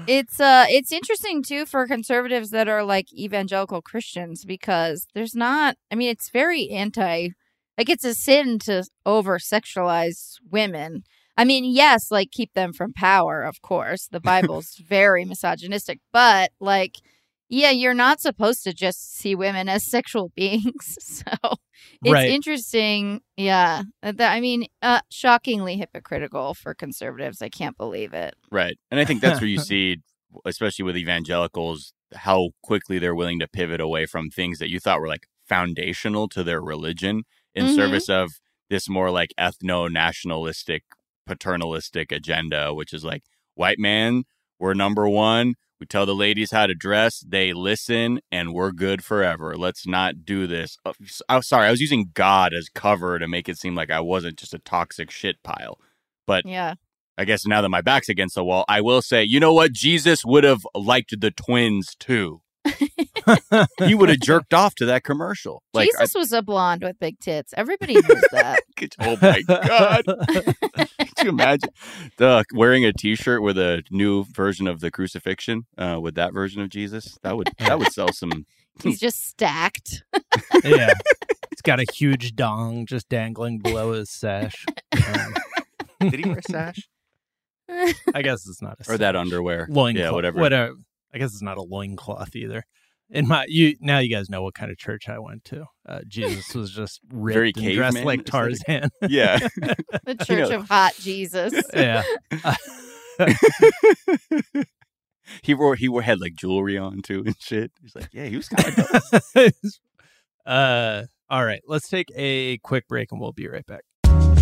it's uh it's interesting too for conservatives that are like evangelical Christians, because there's not, I mean, it's very anti, like it's a sin to over sexualize women. I mean, yes, like keep them from power, of course. The Bible's very misogynistic, but like, yeah, you're not supposed to just see women as sexual beings. So it's Right. interesting. Yeah. That, I mean, uh, shockingly hypocritical for conservatives. I can't believe it. Right. And I think that's where you see, especially with evangelicals, how quickly they're willing to pivot away from things that you thought were like foundational to their religion in Mhm. service of this more like ethno-nationalistic, paternalistic agenda, which is like, white man, we're number one. We tell the ladies how to dress, they listen, and we're good forever. Let's not do this. Oh, I'm sorry, I was using God as cover to make it seem like I wasn't just a toxic shit pile. But Yeah. I guess now that my back's against the wall, I will say, you know what? Jesus would have liked the twins too. He would have jerked off to that commercial. Like, Jesus was a blonde with big tits. Everybody knows that. I, oh my God. Could you imagine the, wearing a T-shirt with a new version of the crucifixion uh, with that version of Jesus? That would that would sell some. He's just stacked. Yeah. He's got a huge dong just dangling below his sash. Um, Did he wear a sash? I guess it's not a Or that sash. underwear? Loin Yeah, cloth, whatever. Whatever. I guess it's not a loincloth either. In my you now you guys know what kind of church I went to. Uh, Jesus was just ripped Very and dressed caveman like aesthetic. Tarzan. Yeah. The Church know. of Hot Jesus. Yeah. he wore he wore had like jewelry on too and shit. He's like, yeah, he was kind of dope. uh, all right, let's take a quick break and we'll be right back.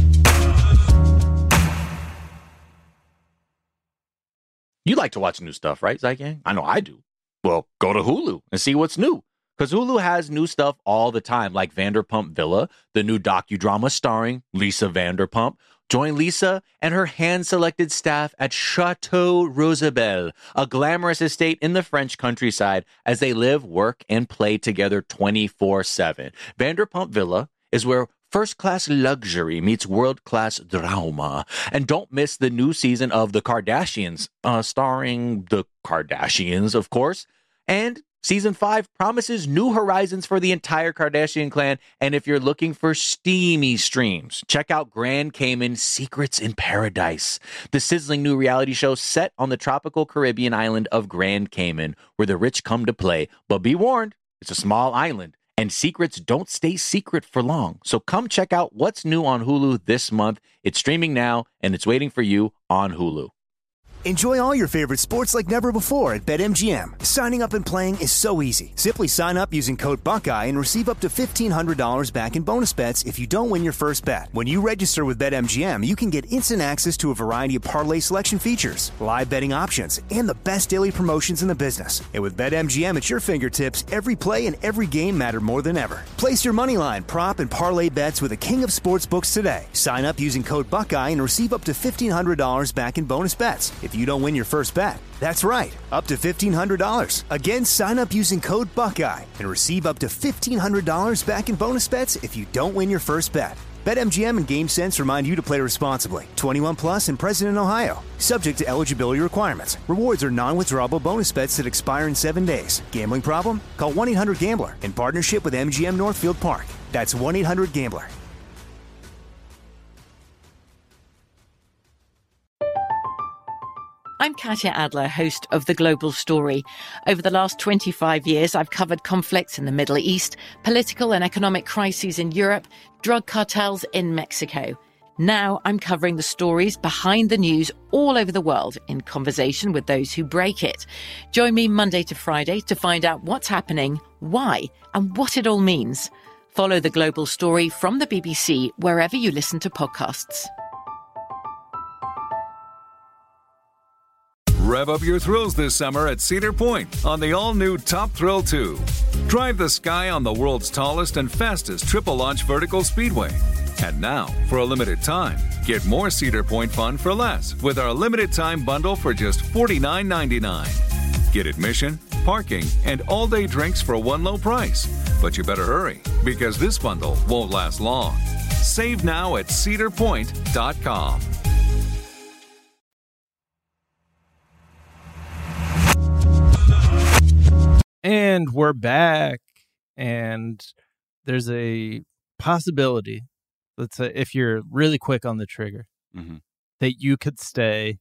You like to watch new stuff, right, Zygang? I know I do. Well, go to Hulu and see what's new. Because Hulu has new stuff all the time, like Vanderpump Villa, the new docudrama starring Lisa Vanderpump. Join Lisa and her hand-selected staff at Chateau Rosabelle, a glamorous estate in the French countryside, as they live, work, and play together twenty-four seven. Vanderpump Villa is where first-class luxury meets world-class drama. And don't miss the new season of The Kardashians, uh, starring the Kardashians, of course. And season five promises new horizons for the entire Kardashian clan. And if you're looking for steamy streams, check out Grand Cayman Secrets in Paradise, the sizzling new reality show set on the tropical Caribbean island of Grand Cayman, where the rich come to play. But be warned, it's a small island, and secrets don't stay secret for long. So come check out what's new on Hulu this month. It's streaming now, and it's waiting for you on Hulu. Enjoy all your favorite sports like never before at BetMGM. Signing up and playing is so easy. Simply sign up using code Buckeye and receive up to fifteen hundred dollars back in bonus bets if you don't win your first bet. When you register with BetMGM, you can get instant access to a variety of parlay selection features, live betting options, and the best daily promotions in the business. And with BetMGM at your fingertips, every play and every game matter more than ever. Place your moneyline, prop, and parlay bets with the king of sportsbooks today. Sign up using code Buckeye and receive up to fifteen hundred dollars back in bonus bets if you don't win your first bet. That's right, up to fifteen hundred dollars. Again, sign up using code Buckeye and receive up to fifteen hundred dollars back in bonus bets if you don't win your first bet. BetMGM and GameSense remind you to play responsibly. twenty-one plus and present in Ohio. Subject to eligibility requirements. Rewards are non-withdrawable bonus bets that expire in seven days. Gambling problem? Call one eight hundred gambler in partnership with M G M Northfield Park. That's one eight hundred gambler. I'm Katya Adler, host of The Global Story. Over the last twenty-five years, I've covered conflicts in the Middle East, political and economic crises in Europe, drug cartels in Mexico. Now I'm covering the stories behind the news all over the world in conversation with those who break it. Join me Monday to Friday to find out what's happening, why, and what it all means. Follow The Global Story from the B B C wherever you listen to podcasts. Rev up your thrills this summer at Cedar Point on the all-new Top Thrill two. Drive the sky on the world's tallest and fastest triple-launch vertical speedway. And now, for a limited time, get more Cedar Point fun for less with our limited-time bundle for just forty-nine ninety-nine. Get admission, parking, and all-day drinks for one low price. But you better hurry, because this bundle won't last long. Save now at cedar point dot com. And we're back, and there's a possibility, let's say, if you're really quick on the trigger, mm-hmm. that you could stay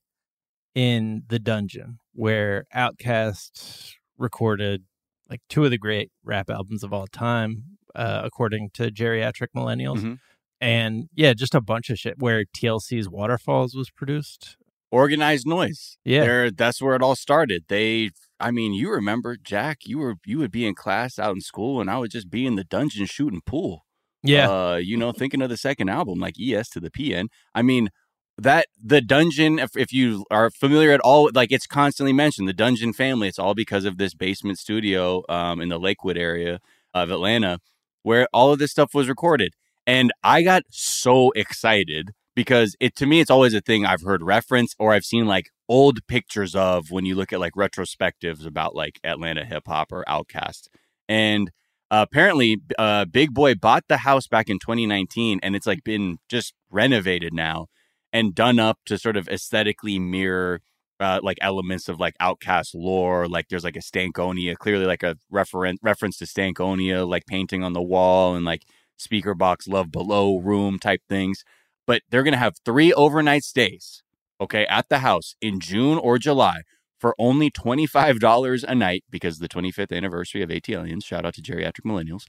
in the dungeon where Outkast recorded like two of the great rap albums of all time, uh, according to Geriatric Millennials. Mm-hmm. And yeah, just a bunch of shit where T L C's Waterfalls was produced. Organized Noise. Yeah. They're, that's where it all started. They, I mean, you remember, Jack, you were you would be in class out in school, and I would just be in the dungeon shooting pool. Yeah. Uh, you know, thinking of the second album, like E S to the P N. I mean, that the dungeon, if, if you are familiar at all, like it's constantly mentioned, the Dungeon family. It's all because of this basement studio um, in the Lakewood area of Atlanta, where all of this stuff was recorded. And I got so excited because it, to me, it's always a thing I've heard reference or I've seen like old pictures of when you look at like retrospectives about like Atlanta hip hop or Outkast. And uh, apparently uh, Big Boy bought the house back in twenty nineteen, and it's like been just renovated now and done up to sort of aesthetically mirror uh, like elements of like Outkast lore. Like there's like a Stankonia, clearly like a referen- reference to Stankonia, like painting on the wall and like speaker box Love Below room type things. But they're going to have three overnight stays, okay, at the house in June or July for only twenty-five dollars a night because of the twenty-fifth anniversary of ATLiens. Shout out to Geriatric Millennials.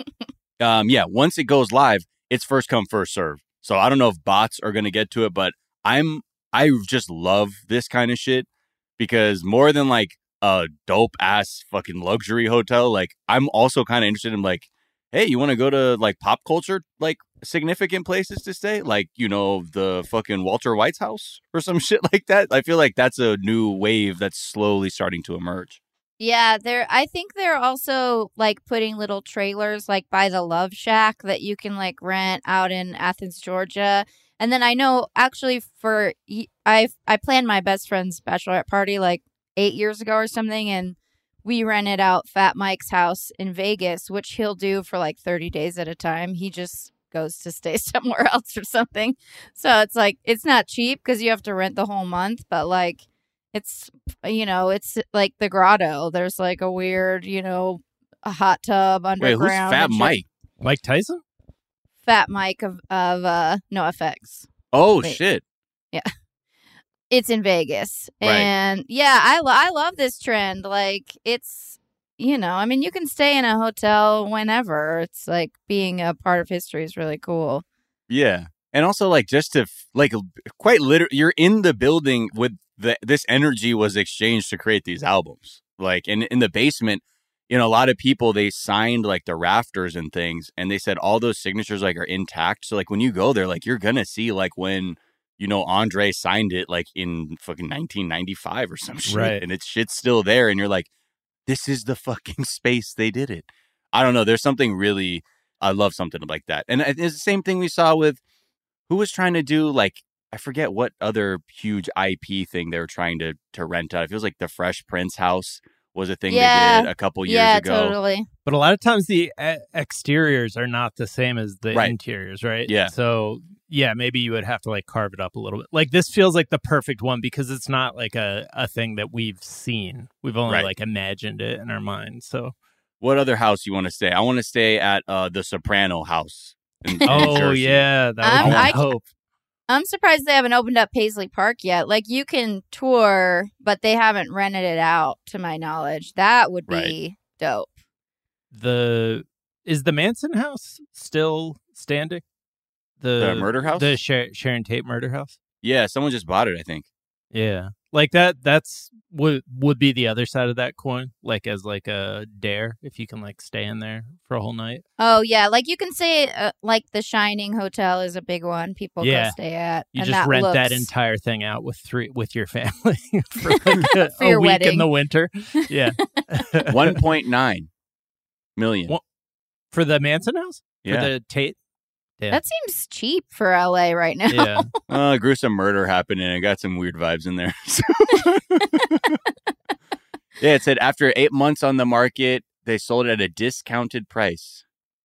um, yeah, once it goes live, it's first come, first serve. So I don't know if bots are going to get to it, but I'm I just love this kind of shit because more than like a dope ass fucking luxury hotel, like I'm also kind of interested in like, hey, you want to go to like pop culture, like significant places to stay? Like, you know, the fucking Walter White's house or some shit like that. I feel like that's a new wave that's slowly starting to emerge. Yeah, they're I think they're also like putting little trailers like by the Love Shack that you can like rent out in Athens, Georgia. And then I know actually for I I planned my best friend's bachelorette party like eight years ago or something, and we rented out Fat Mike's house in Vegas, which he'll do for like thirty days at a time. He just goes to stay somewhere else or something. So it's like, it's not cheap because you have to rent the whole month, but like, it's, you know, it's like the Grotto. There's like a weird, you know, a hot tub underground. Wait, who's Fat Mike? Mike Tyson? Fat Mike of, of uh, NoFX. Oh, Wait. shit. Yeah. It's in Vegas. Right. And yeah, I, lo- I love this trend. Like, it's, you know, I mean, you can stay in a hotel whenever. It's like being a part of history is really cool. Yeah. And also, like, just to, like, quite literally, you're in the building with the, this energy was exchanged to create these albums. Like, in, in the basement, you know, a lot of people, they signed, like, the rafters and things, and they said all those signatures, like, are intact. So, like, when you go there, like, you're going to see, like, when, you know, Andre signed it, like, in fucking nineteen ninety-five or some shit. Right. And it's shit's still there, and you're like, this is the fucking space they did it. I don't know. There's something really, I love something like that. And it's the same thing we saw with, who was trying to do, like, I forget what other huge I P thing they were trying to, to rent out. It feels like the Fresh Prince house was a thing Yeah. they did a couple years yeah, ago. totally. But a lot of times the e- exteriors are not the same as the Right. interiors, right? Yeah. So, yeah, maybe you would have to like carve it up a little bit. Like this feels like the perfect one because it's not like a, a thing that we've seen. We've only Right. like imagined it in our mind. So, What other house you want to stay? I want to stay at uh, the Soprano house. In, in oh, Jersey. yeah, that Um, would be I- hope. I'm surprised they haven't opened up Paisley Park yet. Like, you can tour, but they haven't rented it out, to my knowledge. That would be dope. The is the Manson house still standing? The murder house? The Sha- Sharon Tate murder house? Yeah, someone just bought it, I think. Yeah. Like that that's would would be the other side of that coin, like as like a dare if you can like stay in there for a whole night. Oh, yeah. Like, you can say, uh, like, the Shining Hotel is a big one people Yeah. go stay at. You and just that rent looks... that entire thing out with three with your family for like a, For a your week wedding. in the winter. Yeah. one point nine million. What? For the Manson house? Yeah. For the Tate? Yeah. That seems cheap for L A right now. Yeah. Uh, gruesome murder happened, and it got some weird vibes in there. So- yeah, it said after eight months on the market, they sold it at a discounted price.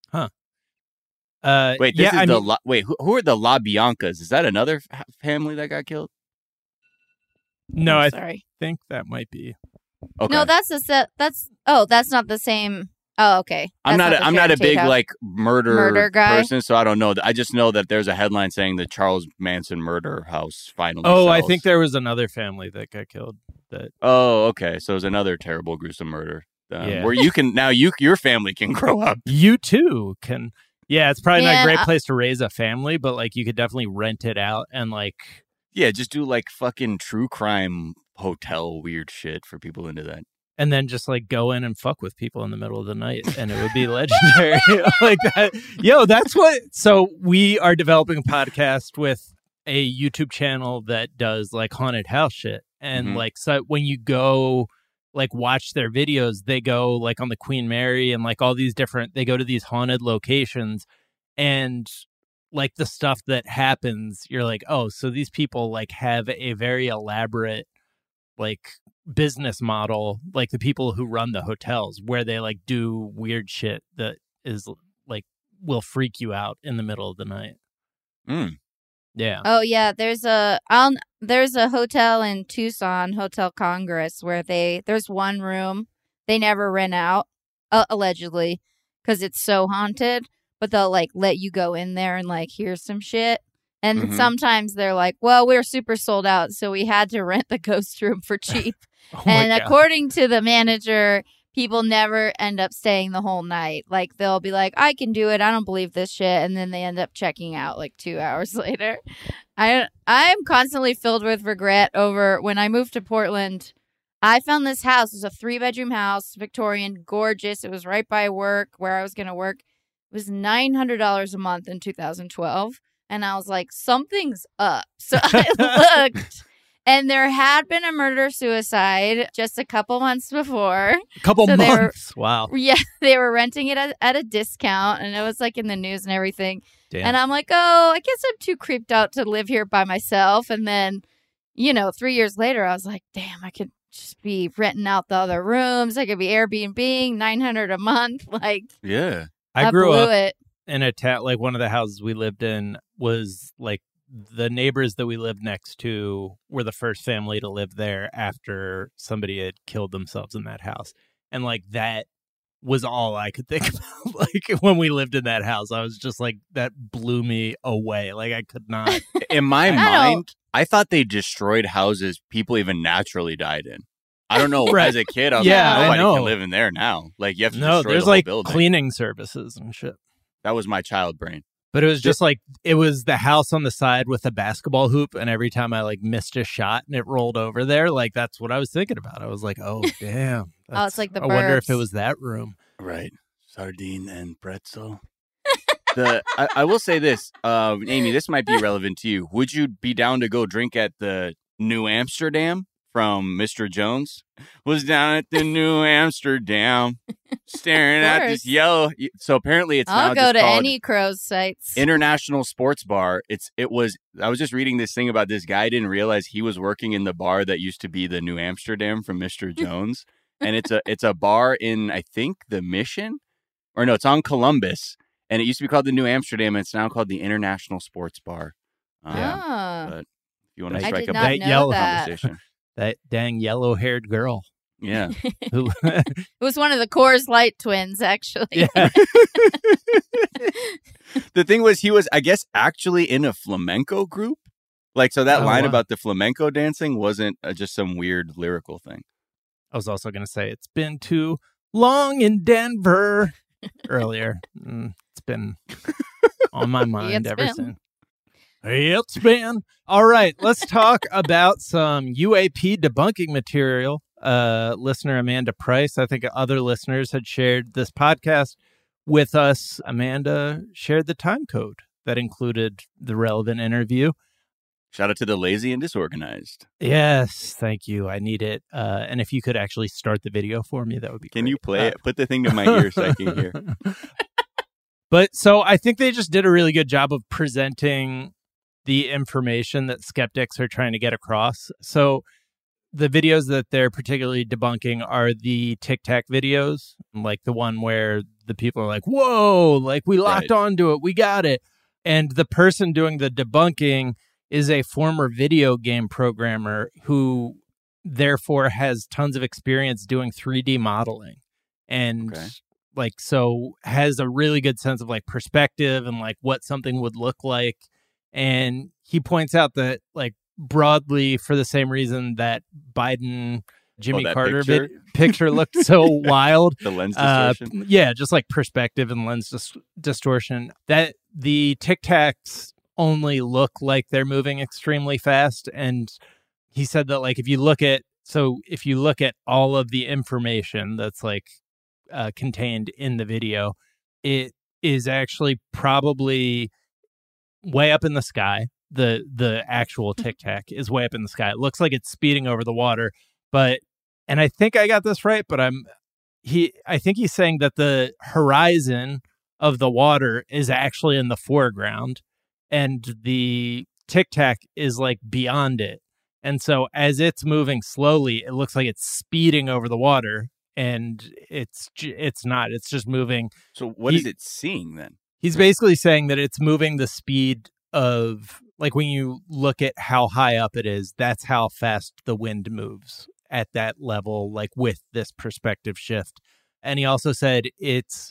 Uh, Wait, this yeah, is I the mean, La- wait. Who, who are the La Biancas? Is that another f- family that got killed? no, I'm I sorry. think that might be Okay. No, that's the set. That's oh, that's not the same. Oh, okay. I'm That's not. the A, I'm not a Sharon Tate big house. like murder, Murder guy? person, so I don't know. I just know that there's a headline saying the Charles Manson murder house finally. Oh, I sells. think there was another family that got killed. That Oh, okay. So it was another terrible, gruesome murder. Um, Yeah. Where you can now you your family can grow up. you too can. Yeah, it's probably not Man, a great I- place to raise a family, but like you could definitely rent it out and like. Yeah, just do like fucking true crime hotel weird shit for people into that. And then just like go in and fuck with people in the middle of the night, and it would be legendary. Like that. Yo, that's what. So we are developing a podcast with a YouTube channel that does like haunted house shit, and Mhm. like so when you go like watch their videos, they go like on the Queen Mary and like all these different. They go to these haunted locations, and like the stuff that happens, you're like, oh, so these people like have a very elaborate like business model, like the people who run the hotels, where they like do weird shit that is like will freak you out in the middle of the night. Mm. Yeah. Oh yeah, there's a I'll, there's a hotel in Tucson, Hotel Congress, where they there's one room they never rent out, uh, allegedly, because it's so haunted. But they'll like let you go in there and like hear some shit. And Mhm. sometimes they're like, "Well, we're super sold out, so we had to rent the ghost room for cheap." Oh my and God. according to the manager, people never end up staying the whole night. Like they'll be like, "I can do it. I don't believe this shit," and then they end up checking out like two hours later. I I'm constantly filled with regret over when I moved to Portland. I found this house. It was a three bedroom house, Victorian, gorgeous. It was right by work where I was going to work. It was nine hundred dollars a month in two thousand twelve. And I was like, something's up. So I looked, and there had been a murder suicide just a couple months before. A couple so they were- months. Wow. Yeah, they were renting it at, at a discount, and it was like in the news and everything. Damn. And I'm like, oh, I guess I'm too creeped out to live here by myself. And then, you know, three years later, I was like, damn, I could just be renting out the other rooms. I could be Airbnb, nine hundred a month. Like, Yeah. I I grew blew up it. in a town, like one of the houses we lived in was like the neighbors that we lived next to were the first family to live there after somebody had killed themselves in that house. And like that was all I could think about. Like when we lived in that house, I was just like, that blew me away. Like I could not. In my I don't- mind, I thought they destroyed houses people even naturally died in. I don't know. Right. As a kid, I was Yeah, I like, nobody know. can live in there now. Like, you have to No, destroy there's the whole like building. cleaning services and shit. That was my child brain. But it was just like, it was the house on the side with a basketball hoop. And every time I like missed a shot and it rolled over there, like that's what I was thinking about. I was like, oh, damn. Oh, it's That's- like The I wonder if it Burbs. was that room. Right. Sardine and pretzel. the I, I will say this, uh, Amy, this might be relevant to you. Would you be down to go drink at the New Amsterdam from Mister Jones? Was down at the New Amsterdam, staring Of at course. this yellow. So apparently, it's I'll now go just to called any Crows sites. International Sports Bar. It's it was. I was just reading this thing about this guy. I didn't realize he was working in the bar that used to be the New Amsterdam from Mister Jones, and it's a it's a bar in I think the Mission, or no, it's on Columbus, and it used to be called the New Amsterdam, and it's now called the International Sports Bar. Um, Ah. But if you want to I strike did up not that know yellow that. conversation, That dang yellow haired girl. yeah. Who, It was one of the Coors Light twins, actually. yeah. The thing was, he was, I guess, actually in a flamenco group. Like, so that Oh, line wow. about the flamenco dancing wasn't uh, just some weird lyrical thing. I was also going to say, it's been too long in Denver earlier. Mm, it's been on my mind It's ever been. since. It's been. All right, let's talk about some U A P debunking material. Uh, listener Amanda Price, I think other listeners had shared this podcast with us. Amanda shared the time code that included the relevant interview. Shout out to the lazy and disorganized. Yes, thank you. I need it. Uh, and if you could actually start the video for me, that would be Can great. you play Uh, it? Put the thing to my ear so I can hear. But so I think they just did a really good job of presenting the information that skeptics are trying to get across. So the videos that they're particularly debunking are the Tic Tac videos, like the one where the people are like, whoa, like we locked Right. onto it. We got it. And the person doing the debunking is a former video game programmer who therefore has tons of experience doing three D modeling. And Okay. like, so has a really good sense of like perspective and like what something would look like. And he points out that like broadly for the same reason that Biden Jimmy Oh, that Carter picture? bit, picture looked so wild. The lens Uh, distortion. yeah, just like perspective and lens dis- distortion. That the Tic Tacs only look like they're moving extremely fast. And he said that like if you look at so if you look at all of the information that's like uh, contained in the video, it is actually probably way up in the sky. The the actual Tic Tac is way up in the sky. It looks like it's speeding over the water, but and I think I got this right, but I'm he I think he's saying that the horizon of the water is actually in the foreground and the Tic Tac is like beyond it. And so as it's moving slowly, it looks like it's speeding over the water, and it's j- it's not. It's just moving. So what he- is it seeing then? He's basically saying that it's moving the speed of, like, when you look at how high up it is, that's how fast the wind moves at that level, like with this perspective shift. And he also said it's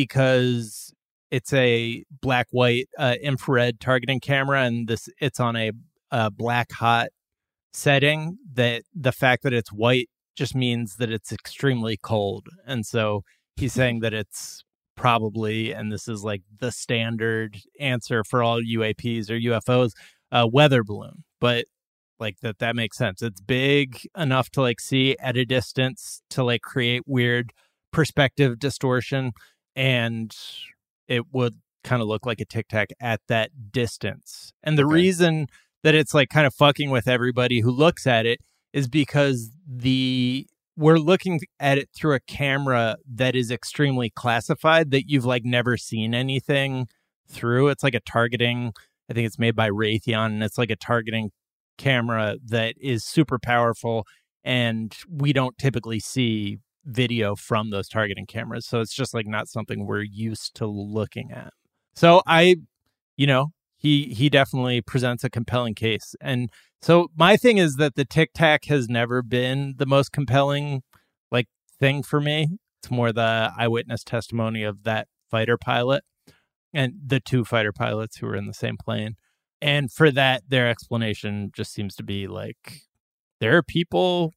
because it's a black white uh, infrared targeting camera, and this it's on a, a black hot setting, that the fact that it's white just means that it's extremely cold. And so he's saying that it's probably, and this is like the standard answer for all U A Ps or U F Os, a weather balloon. But like that that makes sense. It's big enough to like see at a distance to like create weird perspective distortion, and it would kind of look like a Tic Tac at that distance. And the Okay. reason that it's like kind of fucking with everybody who looks at it is because the we're looking at it through a camera that is extremely classified, that you've like never seen anything through. It's like a targeting, I think it's made by Raytheon, and it's like a targeting camera that is super powerful, and we don't typically see video from those targeting cameras. So it's just like not something we're used to looking at. So I, you know, he he definitely presents a compelling case. And so my thing is that the Tic Tac has never been the most compelling like thing for me. It's more the eyewitness testimony of that fighter pilot and the two fighter pilots who were in the same plane. And for that, their explanation just seems to be like, there are people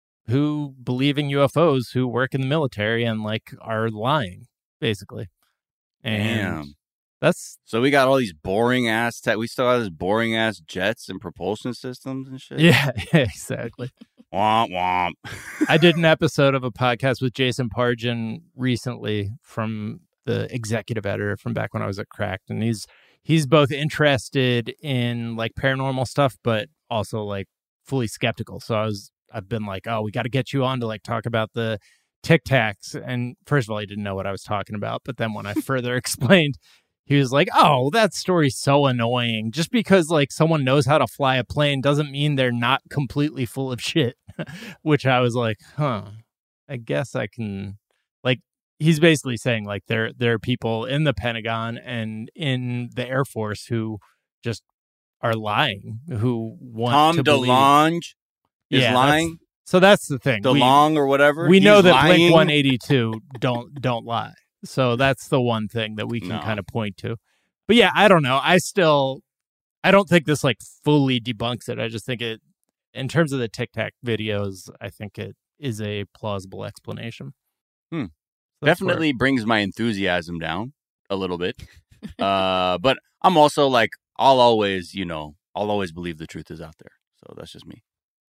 who believe in U F Os who work in the military and like are lying, basically. And Damn. that's So we got all these boring ass tech. We still have this boring ass jets and propulsion systems and shit. yeah, exactly. Womp womp. I did an episode of a podcast with Jason Pargin recently, from the executive editor from back when I was at Cracked, and he's he's both interested in like paranormal stuff, but also like fully skeptical. So I was I've been like, oh, we got to get you on to like talk about the Tic Tacs. And first of all, he didn't know what I was talking about, but then when I further explained, he was like, oh, that story's so annoying. Just because like someone knows how to fly a plane doesn't mean they're not completely full of shit. Which I was like, huh, I guess I can, like, he's basically saying like there there are people in the Pentagon and in the Air Force who just are lying, who want Tom to believe. DeLonge is Yeah, that's- lying. So that's the thing. We- DeLong or whatever. we know He's that lying. Blink one eighty-two don't don't lie. So that's the one thing that we can No. kind of point to. But yeah, I don't know. I still, I don't think this like fully debunks it. I just think it, in terms of the Tic Tac videos, I think it is a plausible explanation. Hmm. So that's where- Definitely brings my enthusiasm down a little bit. uh, but I'm also like, I'll always, you know, I'll always believe the truth is out there. So that's just me.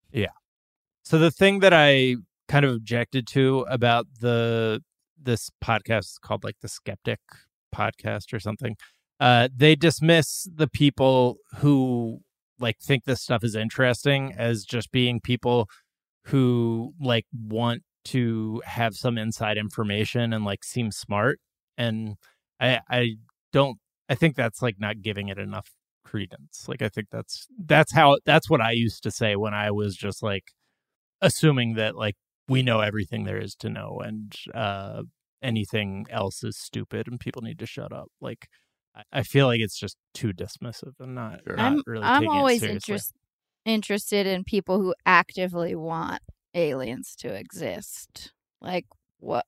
So the thing that I kind of objected to about the this podcast is called like the Skeptic Podcast or something. Uh, they dismiss the people who like think this stuff is interesting as just being people who like want to have some inside information and like seem smart. And I I don't I think that's like not giving it enough credence. Like I think that's that's how that's what I used to say when I was just like assuming that like we know everything there is to know, and uh, anything else is stupid and people need to shut up. Like, I, I feel like it's just too dismissive and not, Sure. not I'm really I'm taking always it seriously. interested. interested in people who actively want aliens to exist. Like, what?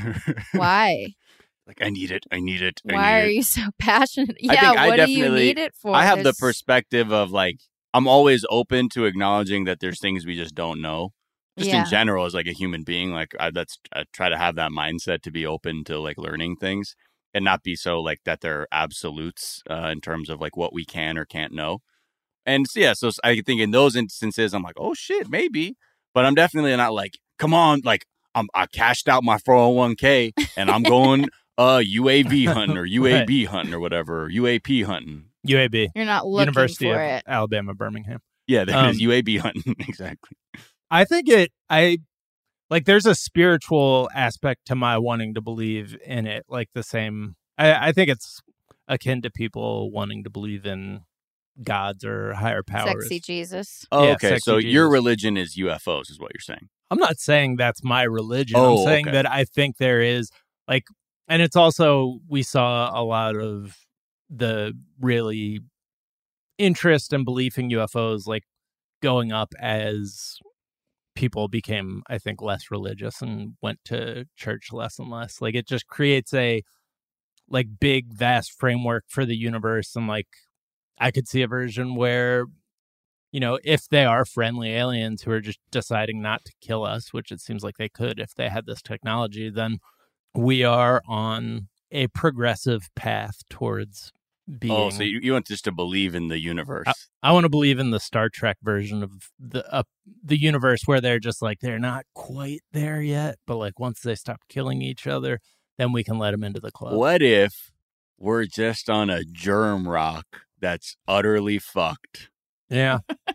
Why? Like, I need it. I need it. I Why need are it. you so passionate? I Yeah, think I what do you definitely- need it for? I have the There's- perspective of like, I'm always open to acknowledging that there's things we just don't know. Just Yeah. in general, as like a human being, like I, that's I try to have that mindset to be open to like learning things and not be so like that they're absolutes uh, in terms of like what we can or can't know. And so, yeah, so I think in those instances, I'm like, oh shit, maybe, but I'm definitely not like, come on, like I'm I cashed out my four oh one k and I'm going uh U A V hunting or U A B hunting or whatever, or U A P hunting. U A B, You're not looking University for of it. Alabama, Birmingham. Yeah, there Um, is U A B hunting exactly. I think it, I like, there's a spiritual aspect to my wanting to believe in it, like the same. I, I think it's akin to people wanting to believe in gods or higher powers. Sexy Jesus. Oh, Yeah, okay. sexy So your Jesus. religion is U F Os, is what you're saying. I'm not saying that's my religion. Oh, I'm saying okay. that I think there is, like, and it's also, we saw a lot of the really interest and belief in U F Os, like, going up as people became, I think, less religious and went to church less and less. Like, it just creates a, like, big, vast framework for the universe. And, like, I could see a version where, you know, if they are friendly aliens who are just deciding not to kill us, which it seems like they could if they had this technology, then we are on a progressive path towards being. Oh, so you, you want just to believe in the universe. I want to believe in the Star Trek version of the uh, the universe where they're just like, they're not quite there yet, but like once they stop killing each other, then we can let them into the club. What if we're just on a germ rock that's utterly fucked? Yeah.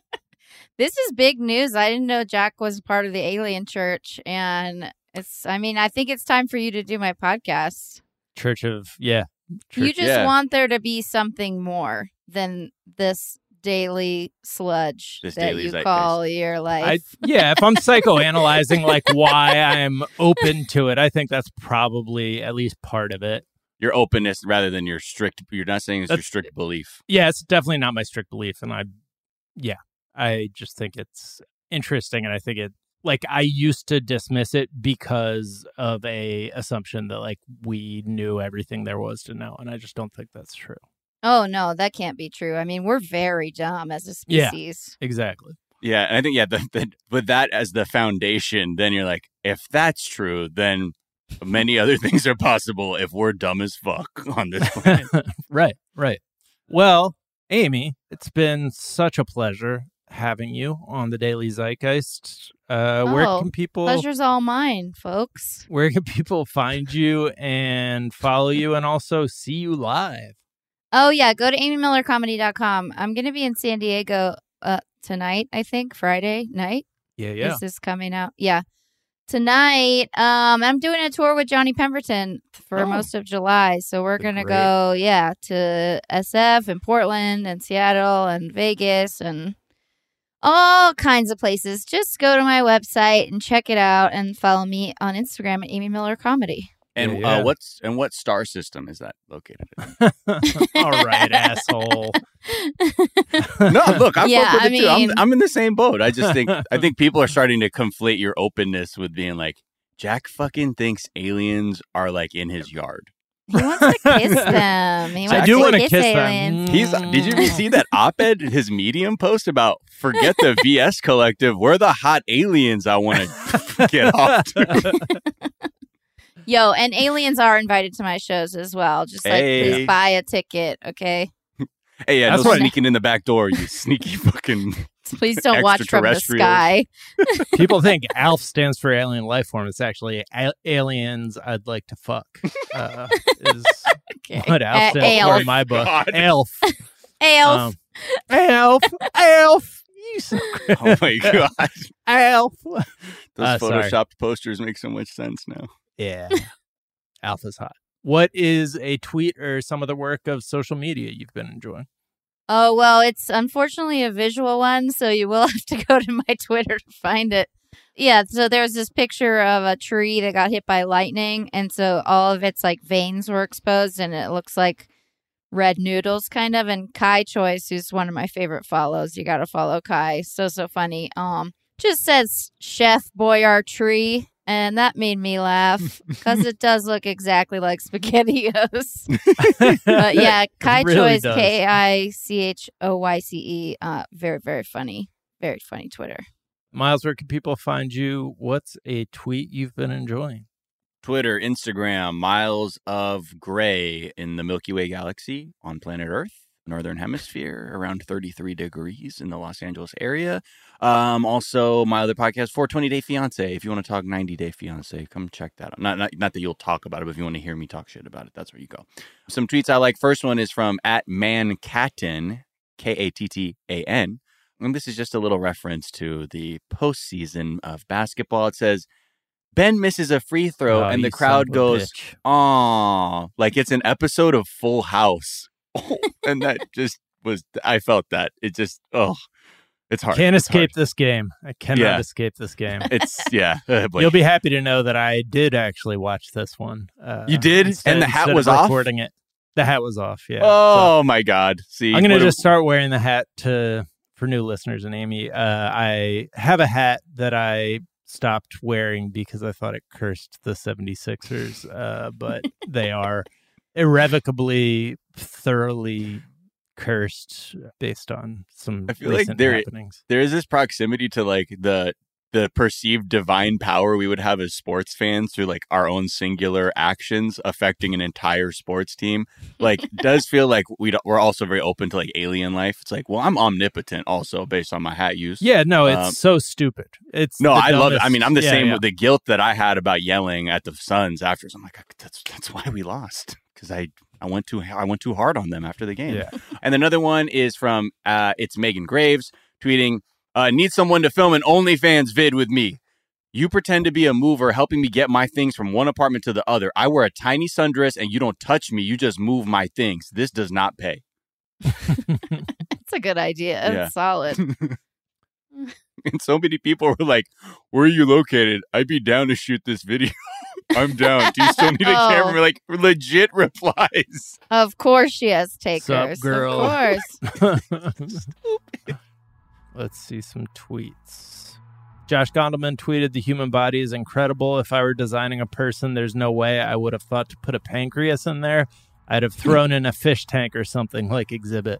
This is big news. I didn't know Jack was part of the alien church. And it's, I mean, I think it's time for you to do my podcast. Church of, yeah. You Church- just yeah. want there to be something more than this daily sludge This that daily you zeitgeist. call your life. I, yeah, if I'm psychoanalyzing like why I'm open to it, I think that's probably at least part of it. Your openness rather than your strict, you're not saying it's your That's- strict belief. Yeah, it's definitely not my strict belief. And I, yeah, I just think it's interesting. And I think it, like, I used to dismiss it because of a assumption that, like, we knew everything there was to know. And I just don't think that's true. oh, no, that can't be true. I mean, we're very dumb as a Yeah. species. Exactly. Yeah, and I think, yeah, the, the, with that as the foundation, then you're like, if that's true, then many other things are possible if we're dumb as fuck on this planet. Right, right. Well, Amy, it's been such a pleasure having you on the Daily Zeitgeist. Uh, where Oh, can people Pleasure's all mine, folks. where can people find you and follow you and also see you live? Oh, yeah. Go to amy miller comedy dot com. I'm going to be in San Diego uh, tonight, I think, Friday night. Yeah, yeah. This is coming out. Yeah. Tonight, um, I'm doing a tour with Johnny Pemberton for Oh. most of July. So we're going to Great. go, yeah, to S F and Portland and Seattle and Vegas and all kinds of places. Just go to my website and check it out and follow me on Instagram at Amy Miller Comedy. And Yeah, yeah. Uh, what's and what star system is that located in? All right, asshole. No, look, I Yeah, fuck with I it too. I'm, mean- I'm in the same boat. I just think I think people are starting to conflate your openness with being like, Jack fucking thinks aliens are like in his yard. He wants to kiss them. He I wants do to wanna kiss, kiss them. aliens. He's did you see that op-ed, his Medium post about forget the V S Collective, we're the hot aliens I want to get off to. Yo, and aliens are invited to my shows as well. Just like, Hey. please buy a ticket, okay? Hey, yeah, That's no what- sneaking in the back door, you sneaky fucking. Please don't watch from the sky. People think ALF stands for alien life form. It's actually a- aliens I'd like to fuck. Uh, is Okay. what ALF A- stands for ALF. in my book. God. ALF. Elf. Um, ALF. ALF. You so Oh my god, ALF. those Uh, sorry. photoshopped posters make so much sense now. Yeah. Alpha's hot. What is a tweet or some of the work of social media you've been enjoying? Oh, well, it's unfortunately a visual one, so you will have to go to my Twitter to find it. Yeah, so there's this picture of a tree that got hit by lightning, and so all of its like veins were exposed, and it looks like red noodles, kind of. And Kai Choice, who's one of my favorite follows, you got to follow Kai. So, so funny. Um, just says Chef Boyardee. And that made me laugh because it does look exactly like SpaghettiOs. But yeah, Kai really Choice, does. K I C H O Y C E. Uh, very, very funny. Very funny Twitter. Miles, where can people find you? What's a tweet you've been enjoying? Twitter, Instagram, Miles of Gray in the Milky Way galaxy on planet Earth, Northern Hemisphere, around thirty-three degrees in the Los Angeles area. Um, also, my other podcast, four twenty Day Fiance. If you want to talk ninety Day Fiance, come check that out. Not, not, not that you'll talk about it, but if you want to hear me talk shit about it, that's where you go. Some tweets I like. First one is from at Mancatten, K A T T A N. And this is just a little reference to the postseason of basketball. It says, Ben misses a free throw, Oh, and the you crowd son of a goes, bitch. "Aw," like it's an episode of Full House. Oh, and that just was, I felt that. It just, oh, it's hard. Can't It's escape hard. this game. I cannot Yeah. escape this game. It's, yeah. Uh, boy. You'll be happy to know that I did actually watch this one. Uh, You did? instead- And the hat instead of was off? recording it. The hat was off, yeah. Oh, my God. See, I'm going what to a- just start wearing the hat to for new listeners and Amy. Uh, I have a hat that I stopped wearing because I thought it cursed the seventy-sixers, uh, but they are irrevocably, thoroughly cursed based on some I feel like recent there- happenings. there is this proximity to like the the perceived divine power we would have as sports fans through like our own singular actions affecting an entire sports team. Like, does feel like we don't, we're also very open to like alien life. It's like, well, I'm omnipotent also based on my hat use. Yeah, no, it's Um, so stupid. It's No, the I love it. I dumbest- mean, I'm the yeah, same yeah. with the guilt that I had about yelling at the Suns after. I'm like, that's that's why we lost, because I I went too I went too hard on them after the game. Yeah. And another one is from uh, it's Megan Graves tweeting, uh, "Need someone to film an OnlyFans vid with me. You pretend to be a mover, helping me get my things from one apartment to the other. I wear a tiny sundress, and you don't touch me. You just move my things. This does not pay." That's a good idea. That's Yeah. solid. And so many people were like, "Where are you located? I'd be down to shoot this video." I'm down. Do you still need a Oh. camera? We're like, legit replies. Of course she has takers. Sup, girl? Of course. Let's see some tweets. Josh Gondelman tweeted, "The human body is incredible. If I were designing a person, there's no way I would have thought to put a pancreas in there. I'd have thrown in a fish tank or something like Exhibit."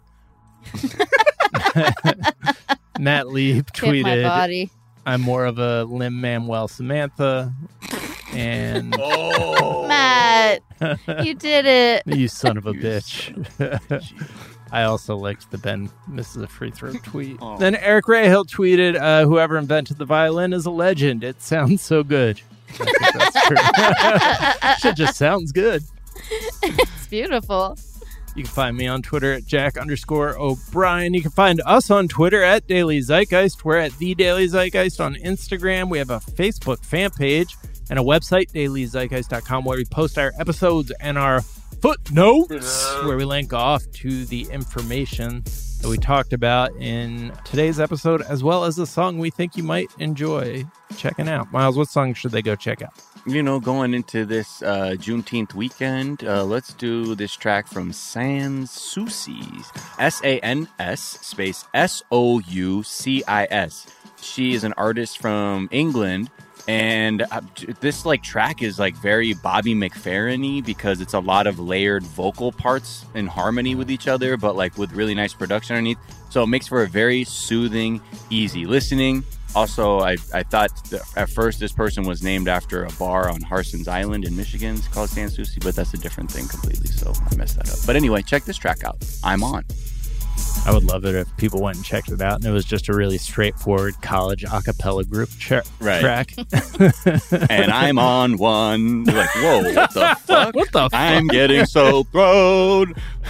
Matt Lieb Hit my tweeted, body. "I'm more of a Lin-Manuel Samantha." And Oh. Matt, you did it. you son of a You bitch. I also liked the Ben misses a free throw tweet. Oh. Then Eric Rahill tweeted, uh, "Whoever invented the violin is a legend. It sounds so good." I think that's true. Shit just sounds good. It's beautiful. You can find me on Twitter at Jack underscore O'Brien. You can find us on Twitter at Daily Zeitgeist. We're at The Daily Zeitgeist on Instagram. We have a Facebook fan page and a website, daily zeitgeist dot com, where we post our episodes and our footnotes, where we link off to the information that we talked about in today's episode, as well as a song we think you might enjoy checking out. Miles, what song should they go check out? You know, going into this uh, Juneteenth weekend, uh, let's do this track from Sans Soucis. S A N S space S O U C I S. She is an artist from England. And uh, this like track is like very Bobby McFerrin-y because it's a lot of layered vocal parts in harmony with each other, but like with really nice production underneath. So it makes for a very soothing, easy listening. Also, I, I thought that at first this person was named after a bar on Harson's Island in Michigan. It's called Sans Souci, but that's a different thing completely. So I messed that up. But anyway, check this track out. I'm On. I would love it if people went and checked it out and it was just a really straightforward college a cappella group tra- Right. track. And I'm on one. You're like, whoa, what the fuck? What the fuck? I'm getting so thrown.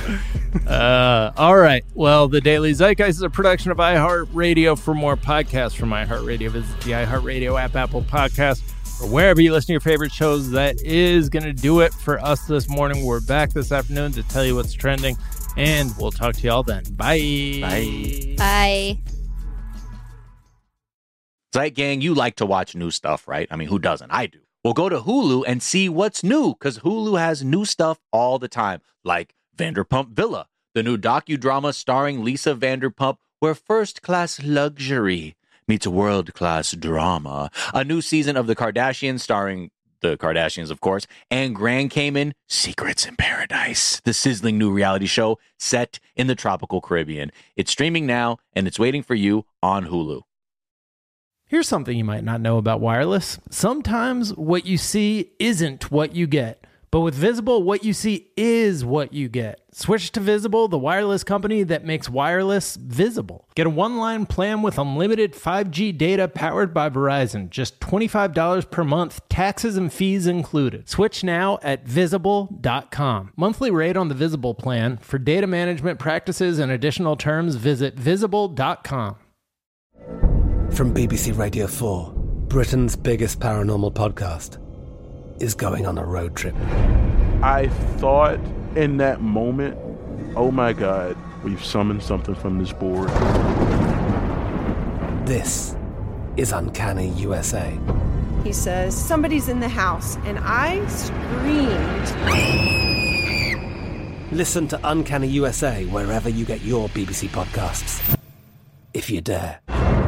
Uh, all right. Well, the Daily Zeitgeist is a production of iHeartRadio. For more podcasts from iHeartRadio, visit the iHeartRadio app, Apple Podcasts, or wherever you listen to your favorite shows. That is going to do it for us this morning. We're back this afternoon to tell you what's trending, and we'll talk to y'all then. Bye. Bye. Bye. Zeit Gang, you like to watch new stuff, right? I mean, who doesn't? I do. Well, go to Hulu and see what's new, because Hulu has new stuff all the time, like Vanderpump Villa, the new docudrama starring Lisa Vanderpump, where first-class luxury meets world-class drama. A new season of The Kardashians starring the Kardashians, of course, and Grand Cayman, Secrets in Paradise, the sizzling new reality show set in the tropical Caribbean. It's streaming now, and it's waiting for you on Hulu. Here's something you might not know about wireless. Sometimes what you see isn't what you get. But with Visible, what you see is what you get. Switch to Visible, the wireless company that makes wireless visible. Get a one-line plan with unlimited five G data powered by Verizon. Just twenty-five dollars per month, taxes and fees included. Switch now at visible dot com. Monthly rate on the Visible plan. For data management practices and additional terms, visit visible dot com. From B B C Radio four, Britain's biggest paranormal podcast is going on a road trip. I thought in that moment, oh my God, we've summoned something from this board. This is Uncanny U S A. He says, somebody's in the house, and I screamed. Listen to Uncanny U S A wherever you get your B B C podcasts, if you dare.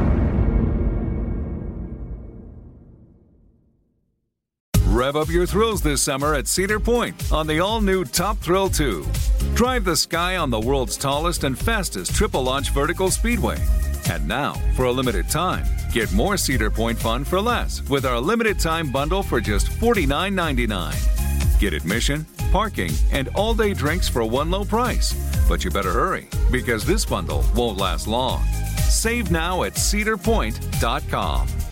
Rev up your thrills this summer at Cedar Point on the all-new Top Thrill two. Drive the sky on the world's tallest and fastest triple-launch vertical speedway. And now, for a limited time, get more Cedar Point fun for less with our limited-time bundle for just forty-nine ninety-nine. Get admission, parking, and all-day drinks for one low price. But you better hurry, because this bundle won't last long. Save now at cedar point dot com.